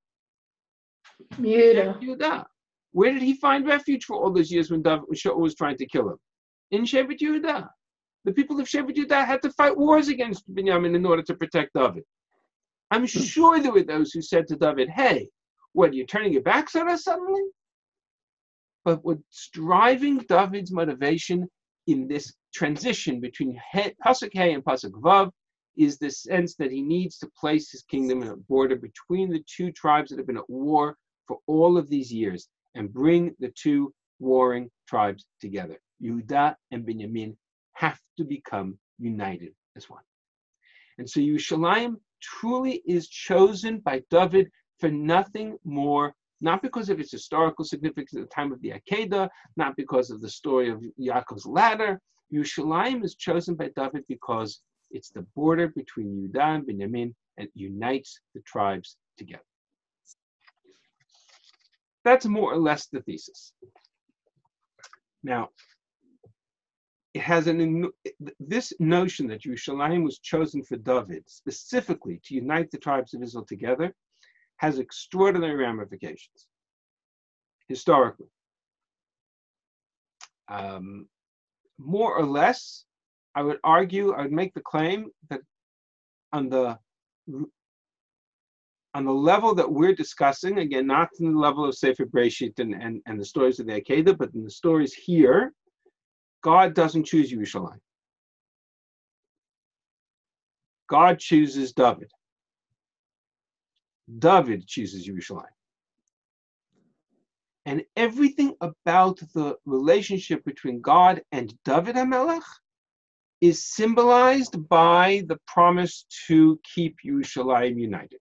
Yehuda. Where did he find refuge for all those years when Shaul was trying to kill him? In Shevet Yehuda. The people of Shevet Yehuda had to fight wars against Binyamin in order to protect David. I'm sure there were those who said to David, hey, what, are you turning your backs on us suddenly? But what's driving David's motivation in this transition between Pasuk Hey and Pasuk Vav is the sense that he needs to place his kingdom in a border between the two tribes that have been at war for all of these years and bring the two warring tribes together. Yehuda and Binyamin have to become united as one. And so Yerushalayim truly is chosen by David for nothing more, not because of its historical significance at the time of the Akedah, not because of the story of Yaakov's ladder. Yerushalayim is chosen by David because it's the border between Yehuda and Binyamin and unites the tribes together. That's more or less the thesis. Now, it has this notion that Yerushalayim was chosen for David specifically to unite the tribes of Israel together has extraordinary ramifications historically. More or less, I would make the claim that on the level that we're discussing, again, not in the level of Sefer Breshit and the stories of the Akedah, but in the stories here, God doesn't choose Yerushalayim. God chooses David. David chooses Yerushalayim. And everything about the relationship between God and David HaMelech is symbolized by the promise to keep Yerushalayim united.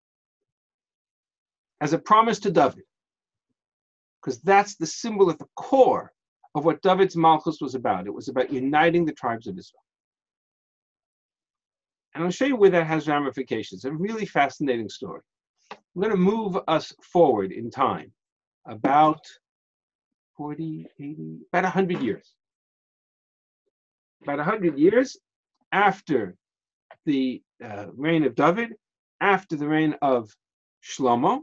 As a promise to David. Because that's the symbol at the core of what David's Malchus was about. It was about uniting the tribes of Israel. And I'll show you where that has ramifications. A really fascinating story. I'm going to move us forward in time about 40, 80, about 100 years. About 100 years after the reign of David, after the reign of Shlomo,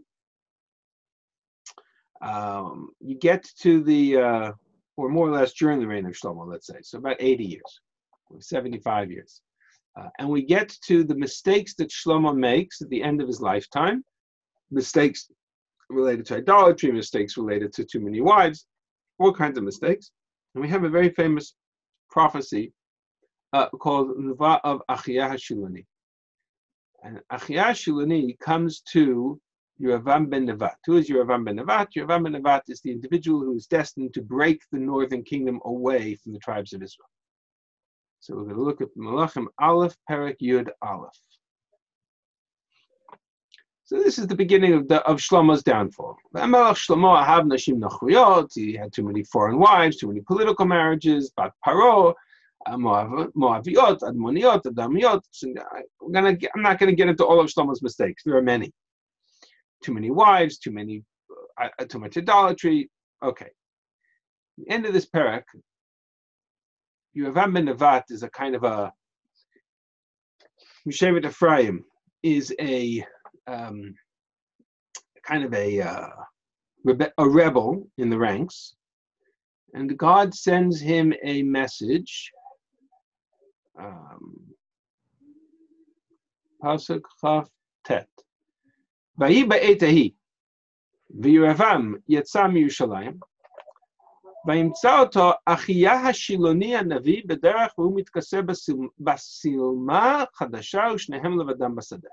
you get to the, or more or less during the reign of Shlomo, let's say, so about 80 years, or 75 years. And we get to the mistakes that Shlomo makes at the end of his lifetime, mistakes related to idolatry, mistakes related to too many wives, all kinds of mistakes. And we have a very famous prophecy called Neva of Achiyah HaShiloni. And Achiyah HaShiloni comes to Yeravam ben Nevat. Who is Yeravam ben Nevat? Yeravam ben Nevat is the individual who is destined to break the northern kingdom away from the tribes of Israel. So we're going to look at Malachim Aleph, Perek Yud Aleph. So this is the beginning of Shlomo's downfall. He had too many foreign wives, too many political marriages, Bat Paro, Moaviot, Admoniot, Adamiot. I'm not going to get into all of Shlomo's mistakes. There are many. Too many wives, too much idolatry. Okay. The end of this parak, Yeravam ben Nevat is a kind of a Mishevet Ephraim, is a kind of a rebel in the ranks, and God sends him a message. Pasuk Chaf Tet. Vayi ba'etahi v'Yeravam yetza miYerushalayim vayimtza oto Achiyah HaShiloni hanavi b'derech v'hu mitkaseh basilma chadasha u'shnehem levadam basadeh.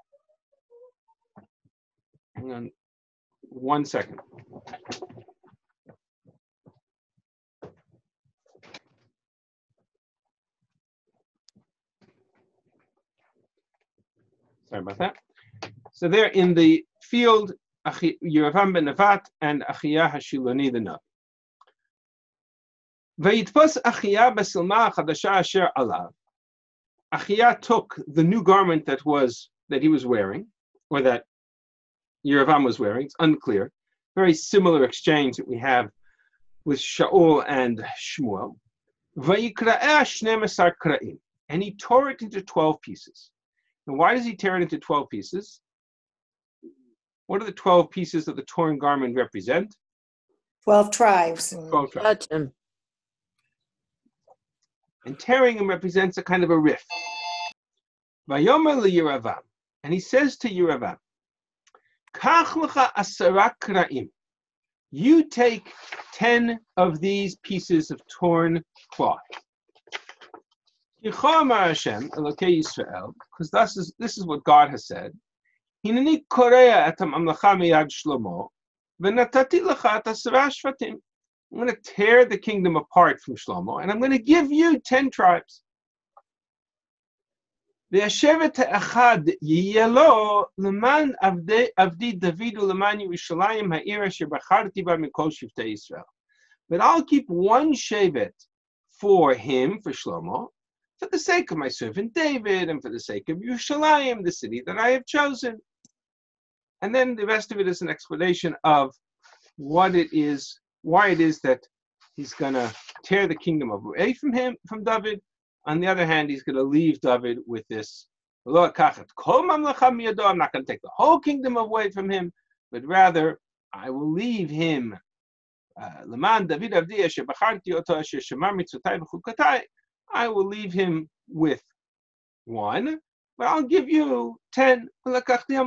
Hang on 1 second. Sorry about that. So they're in the field, Yeravam ben Nevat and Achiyah HaShiloni the Navi. Vayitpos Achiyah basilma chadasha asher alav. Achiyah took the new garment that he was wearing, or that Yeravam was wearing. It's unclear. Very similar exchange that we have with Shaul and Shmuel. Vayikra'eh 12 kra'im, and he tore it into 12 pieces. And why does he tear it into 12 pieces? What do the 12 pieces of the torn garment represent? 12 tribes. 12 tribes. Touch him. And tearing them represents a kind of a rift. Vayomer leYeravam, and he says to Yeravam, Kach lecha 10 kra'im. You take 10 of these pieces of torn cloth. Hashem, Elokei Yisrael, because this is what God has said. Hineni korea et hamamlacha miyad Shlomo, v'natati lecha et 10 shvatim. I'm going to tear the kingdom apart from Shlomo, and I'm going to give you 10 tribes. V'yashevet ha'echad yiyelo leman avdi David uleman Yerushalayim ha'ir asher bacharti ba mikol shivtei Yisrael. But I'll keep one shevet for him, for Shlomo, for the sake of my servant David, and for the sake of Yerushalayim, the city that I have chosen. And then the rest of it is an explanation of what it is, why it is that he's going to tear the kingdom away from David. On the other hand, he's going to leave David with this. I'm not going to take the whole kingdom away from him, but rather I will leave him. I will leave him with 1, but I'll give you 10. And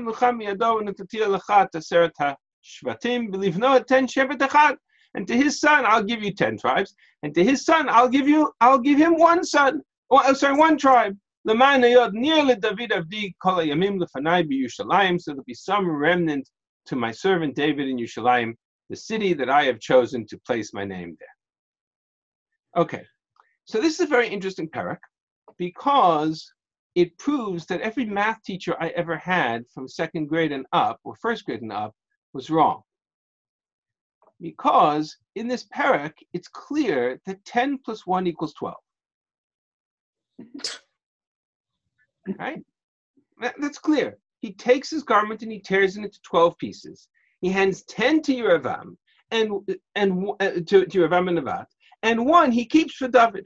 to his son, I'll give you 10 tribes. And to his son, I'll give him 1 son. Oh, sorry, 1 tribe. So there'll be some remnant to my servant David in Yerushalayim, the city that I have chosen to place my name there. Okay, so this is a very interesting parak because it proves that every math teacher I ever had from 2nd grade and up, or 1st grade and up, was wrong. Because in this parak, it's clear that 10 plus 1 equals 12. Right? That's clear. He takes his garment and he tears it into 12 pieces. He hands 10 to Yeravam and to Yeravam and Nevat, and 1 he keeps for David.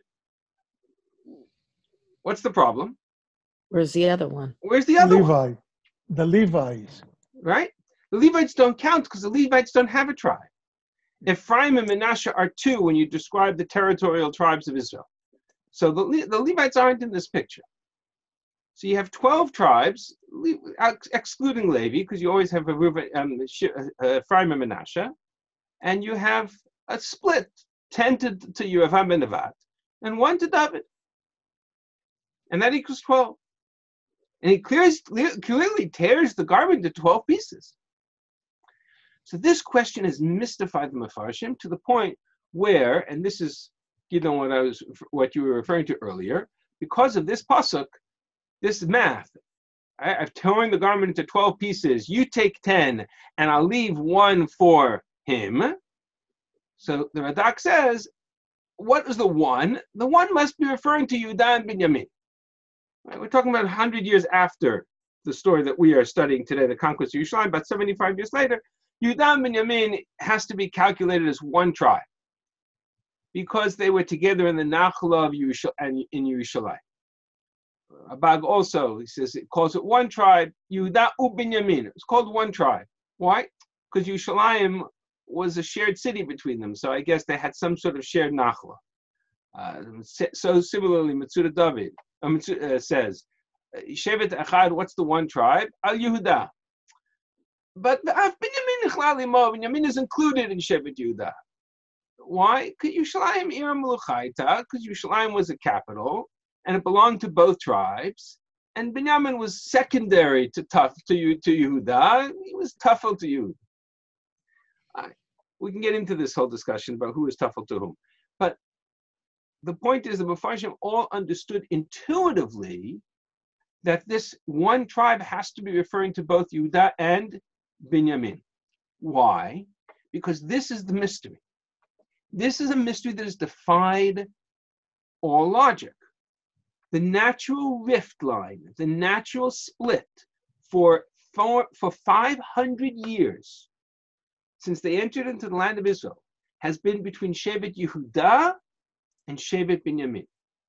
What's the problem? Where's the other one? Where's the other one? The Levites. Right? The Levites don't count because the Levites don't have a tribe. Ephraim and Manasseh are 2 when you describe the territorial tribes of Israel. So the Levites aren't in this picture. So you have 12 tribes, excluding Levi, because you always have Ephraim and Manasseh, and you have a split, 10 to Yeravam and Nevat, and 1 to David. And that equals 12. And he clearly tears the garment into 12 pieces. So this question has mystified the Mefarshim to the point where, and this is, what you were referring to earlier, because of this pasuk, this math, I've torn the garment into 12 pieces. You take 10, and I'll leave 1 for him. So the Radak says, what is the 1? The 1 must be referring to Yehuda and Binyamin. Right? We're talking about 100 years after the story that we are studying today, the conquest of Yerushalayim. About 75 years later, Yehuda and Binyamin has to be calculated as 1 tribe because they were together in the Nachla of in Yerushalayim. Abag also, he says, it calls it 1 tribe, Yehuda u Binyamin. It's called 1 tribe. Why? Because Yerushalayim was a shared city between them, so I guess they had some sort of shared Nachla. So similarly, Metzuda David says, Shevet Echad, what's the 1 tribe? Al Yehuda. But Binyamin is included in Shevet Yehuda. Why? Because Yerushalayim Ir Meluchaita, because Yerushalayim was a capital, and it belonged to both tribes. And Binyamin was secondary to Yehuda. He was Tafel to Yehuda. We can get into this whole discussion about who is Tafel to whom. But the point is the Mefarshim all understood intuitively that this 1 tribe has to be referring to both Yehuda and Binyamin. Why? Because this is the mystery. This is a mystery that has defied all logic. The natural rift line, the natural split for 500 years since they entered into the land of Israel has been between Shevet Yehuda and Shevet Binyamin.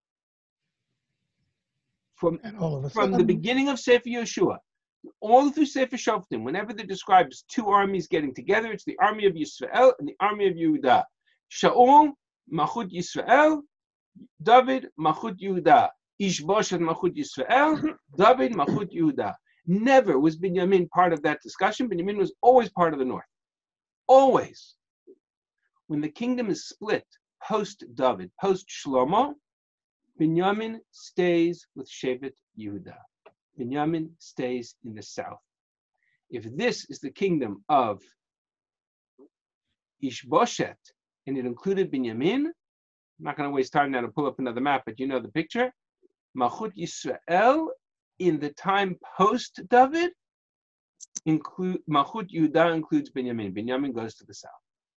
From the beginning of Sefer Yeshua, all through Sefer Shoftim, whenever they describe 2 armies getting together, it's the army of Yisrael and the army of Yehuda. Shaul, Machut Yisrael, David, Machut Yehuda. Ishboshet, Machut Yisrael, David, Machut Yehuda. Never was Binyamin part of that discussion. Binyamin was always part of the north. Always. When the kingdom is split post-David, post-Shlomo, Binyamin stays with Shevet Yehuda. Binyamin stays in the south. If this is the kingdom of Ishboshet, and it included Binyamin, I'm not going to waste time now to pull up another map, but you know the picture. Malchut Yisrael, in the time post-David, Malchut Yehuda includes Binyamin. Binyamin goes to the south.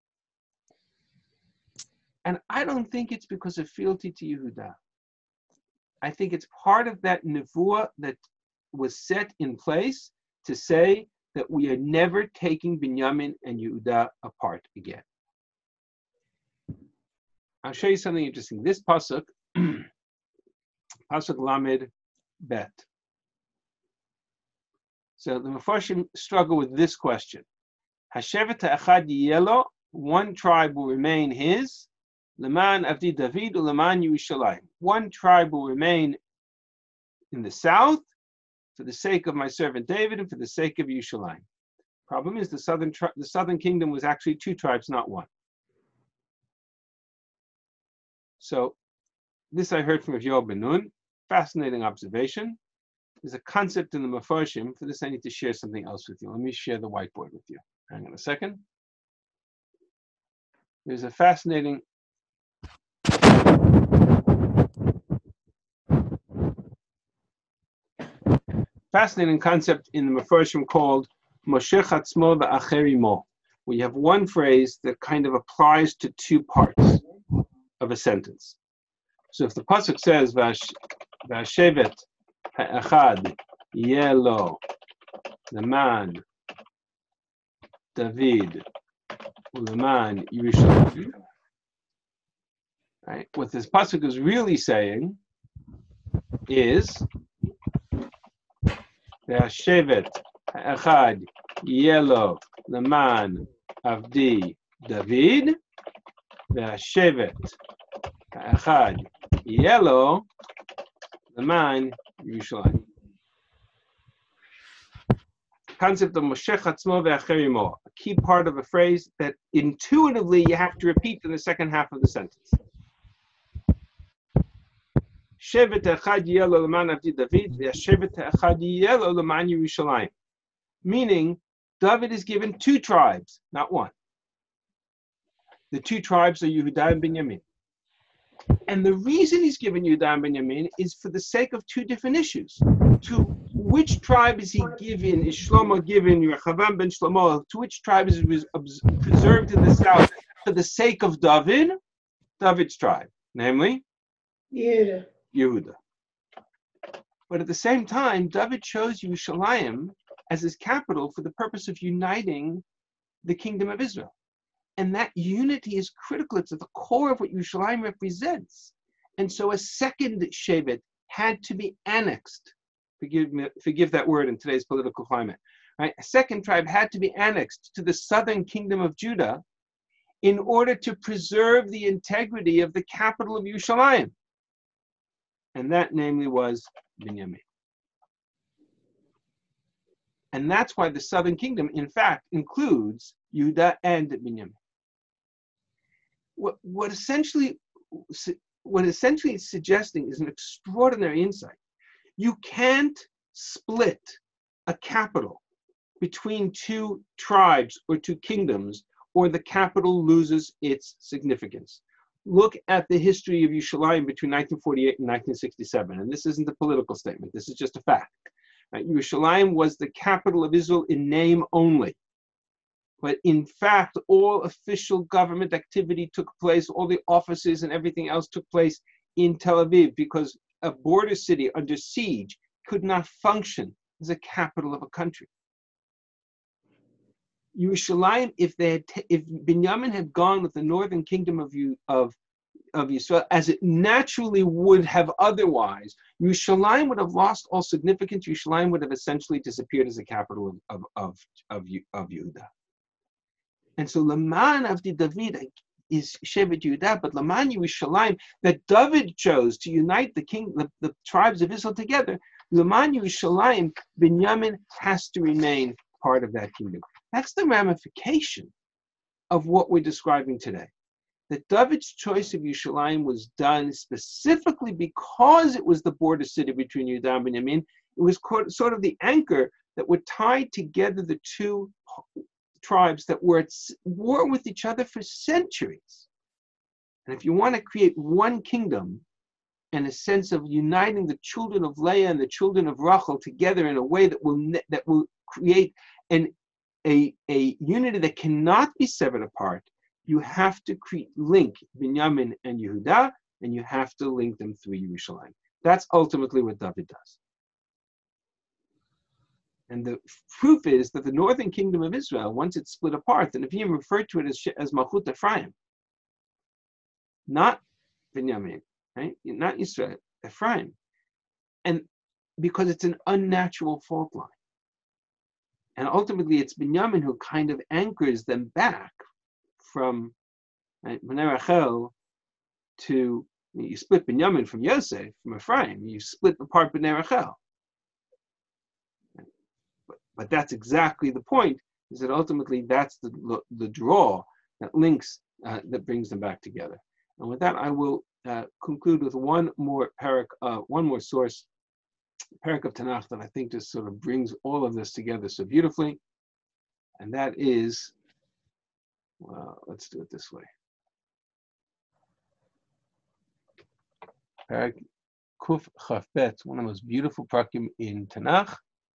And I don't think it's because of fealty to Yehuda. I think it's part of that nevuah that was set in place to say that we are never taking Binyamin and Yehuda apart again. I'll show you something interesting. This pasuk, pasuk Lamed Bet. So the Mefarshim struggle with this question. Hashevet ha'echad yelo, 1 tribe will remain his. Leman avdi David uleman Yerushalayim. 1 tribe will remain in the south for the sake of my servant David and for the sake of Yerushalayim. Problem is the southern kingdom was actually 2 tribes, not 1. So this I heard from Rav Yoel Ben Nun. Fascinating observation. There's a concept in the Mefarshim. For this, I need to share something else with you. Let me share the whiteboard with you. Hang on a second. There's a fascinating concept in the Mefarshim called Moshech Atzmo v'Acher Imo, where you have one phrase that kind of applies to 2 parts of a sentence. So if the pasuk says V'Hashevet ha'echad yelo leman David uleman Yerushalayim, right? What this pasuk is really saying is V'Hashevet ha'echad yelo leman avdi David V'Hashevet ha'echad yelo leman Yerushalayim. Concept of Moshech Atzmo v'Acher Imo, a key part of a phrase that intuitively you have to repeat in the second half of the sentence. Shevet echad yeh lo leman avdi David, v'shevet echad yeh lo leman Yerushalayim. Meaning, David is given 2 tribes, not 1. The 2 tribes are Yehuda and Binyamin. And the reason he's given Yehuda and Binyamin is for the sake of 2 different issues. To which tribe is he given? Is Shlomo given? Rechavam ben Shlomo. To which tribe is he preserved in the south for the sake of David? David's tribe, namely Yehuda. Yehuda. But at the same time, David chose Yerushalayim as his capital for the purpose of uniting the kingdom of Israel. And that unity is critical. It's at the core of what Yerushalayim represents. And so a second Shevet had to be annexed. Forgive that word in today's political climate. Right? A second tribe had to be annexed to the southern kingdom of Judah in order to preserve the integrity of the capital of Yerushalayim. And that namely was Binyamin. And that's why the southern kingdom, in fact, includes Judah and Binyamin. What essentially it's suggesting is an extraordinary insight. You can't split a capital between 2 tribes or 2 kingdoms, or the capital loses its significance. Look at the history of Yerushalayim between 1948 and 1967. And this isn't a political statement. This is just a fact. Yerushalayim was the capital of Israel in name only. But in fact, all official government activity took place, all the offices and everything else took place in Tel Aviv, because a border city under siege could not function as a capital of a country. Yerushalayim, if Binyamin had gone with the northern kingdom of Yisrael, as it naturally would have otherwise, Yerushalayim would have lost all significance. Yerushalayim would have essentially disappeared as a capital of Yehuda. And so Laman Avdi David is Shevet Yehuda, but Laman Yerushalayim, that David chose to unite the tribes of Israel together, Laman Yerushalayim, Binyamin has to remain part of that kingdom. That's the ramification of what we're describing today. That David's choice of Yerushalayim was done specifically because it was the border city between Yehuda and Binyamin. It was sort of the anchor that would tie together the 2 tribes that were at war with each other for centuries. And if you want to create one kingdom and a sense of uniting the children of Leah and the children of Rachel together in a way that will create a unity that cannot be severed apart, you have to link Binyamin and Yehuda, and you have to link them through Yerushalayim. That's ultimately what David does. And the proof is that the northern kingdom of Israel, once it's split apart, the Nevi'im referred to it as Malchut Ephraim. Not Binyamin, right? Not Israel, Ephraim. And because it's an unnatural fault line. And ultimately, it's Binyamin who kind of anchors them back from Bnei Rachel to, you split Binyamin from Yosef, from Ephraim, you split apart Bnei Rachel. But that's exactly the point, is that ultimately that's the draw that links, that brings them back together. And with that, I will conclude with one more source, parak of Tanakh that I think just sort of brings all of this together so beautifully. And that is, well, let's do it this way. Parak Kuf Chaf Bet, one of the most beautiful parakim in Tanakh.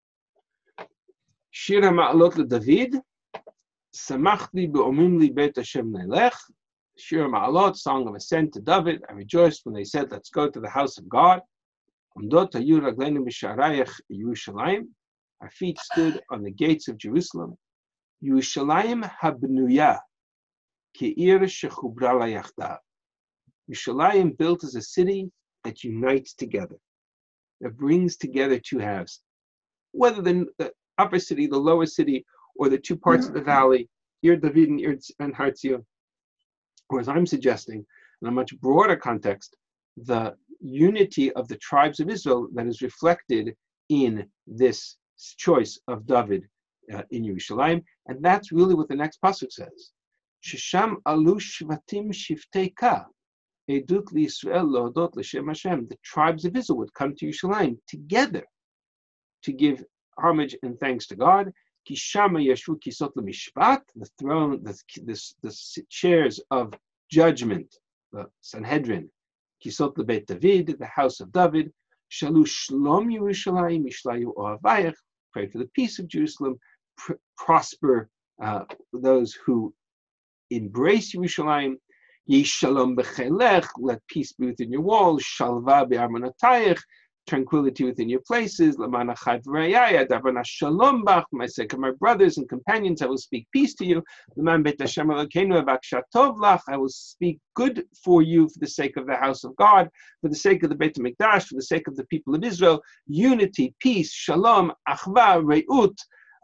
Shir HaMa'alot LeDavid, Samachti Be'omim Li Beit Hashem Nelech. Shir HaMa'alot, Song of Ascent to David. I rejoiced when they said, let's go to the house of God. Amdot Hayu Ragleinu B'Sharayach Yerushalayim. Our feet stood on the gates of Jerusalem. Yerushalayim Habnuya, Ke'ir Shechubra LaYachdav. Yerushalayim built as a city that unites together, that brings together 2 halves. Whether the upper city, the lower city, or the 2 parts of the valley, Ir David and Har Tzion, or as I'm suggesting, in a much broader context, the unity of the tribes of Israel that is reflected in this choice of David in Yerushalayim. And that's really what the next pasuk says. Shesham alu shvatim shiftei ka. Edut l'Yisrael lo'odot l'Shem Hashem. The tribes of Israel would come to Yerushalayim together to give homage and thanks to God. Kishama yashvu kisot l'mishpat, the throne, the chairs of judgment, the Sanhedrin. Kisot l'Beit David, the house of David. Shalu shlom Yerushalayim, mishlayu ohavayach. Pray for the peace of Jerusalem. Prosper those who embrace Yerushalayim. Yishalom b'chelech, let peace be within your walls. Shalva be'armonotayich, tranquility within your places. L'man achad v'rayaya, davana shalom bach, for my sake of my brothers and companions, I will speak peace to you. L'man beit Hashem Elokeinu v'akshat tov lach, I will speak good for you for the sake of the house of God, for the sake of the Beit HaMikdash, for the sake of the people of Israel. Unity, peace, shalom, achva, re'ut,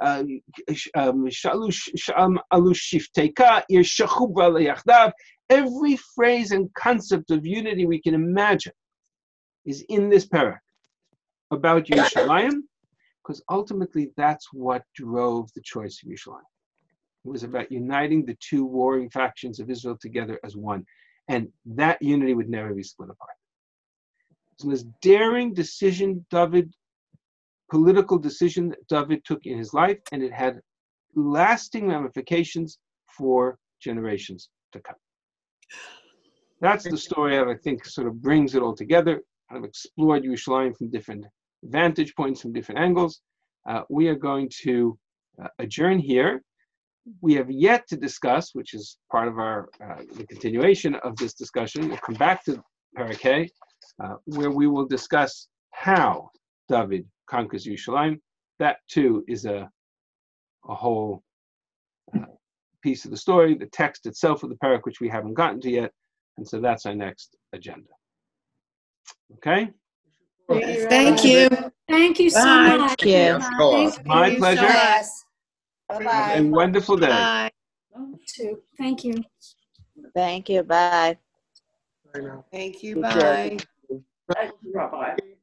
every phrase and concept of unity we can imagine is in this parak about Yerushalayim, because ultimately that's what drove the choice of Yerushalayim. It was about uniting the two warring factions of Israel together as one, and that unity would never be split apart. It's the most daring decision political decision that David took in his life, and it had lasting ramifications for generations to come. That's the story that I think sort of brings it all together. I've explored Yerushalayim from different vantage points, from different angles. We are going to adjourn here. We have yet to discuss, which is part of our the continuation of this discussion. We'll come back to Parak, where we will discuss how David conquers Yerushalayim. That too is a whole piece of the story, the text itself of the parak, which we haven't gotten to yet, and so that's our next agenda. Okay? Thank you. Thank you so Bye. much. Thank you. Thanks, My Bruce. pleasure. Yes. Have a Bye-bye. wonderful day. Bye. Too. Thank you. Thank you. Bye. Thank you. You too. Bye. Thank you, Rabbi.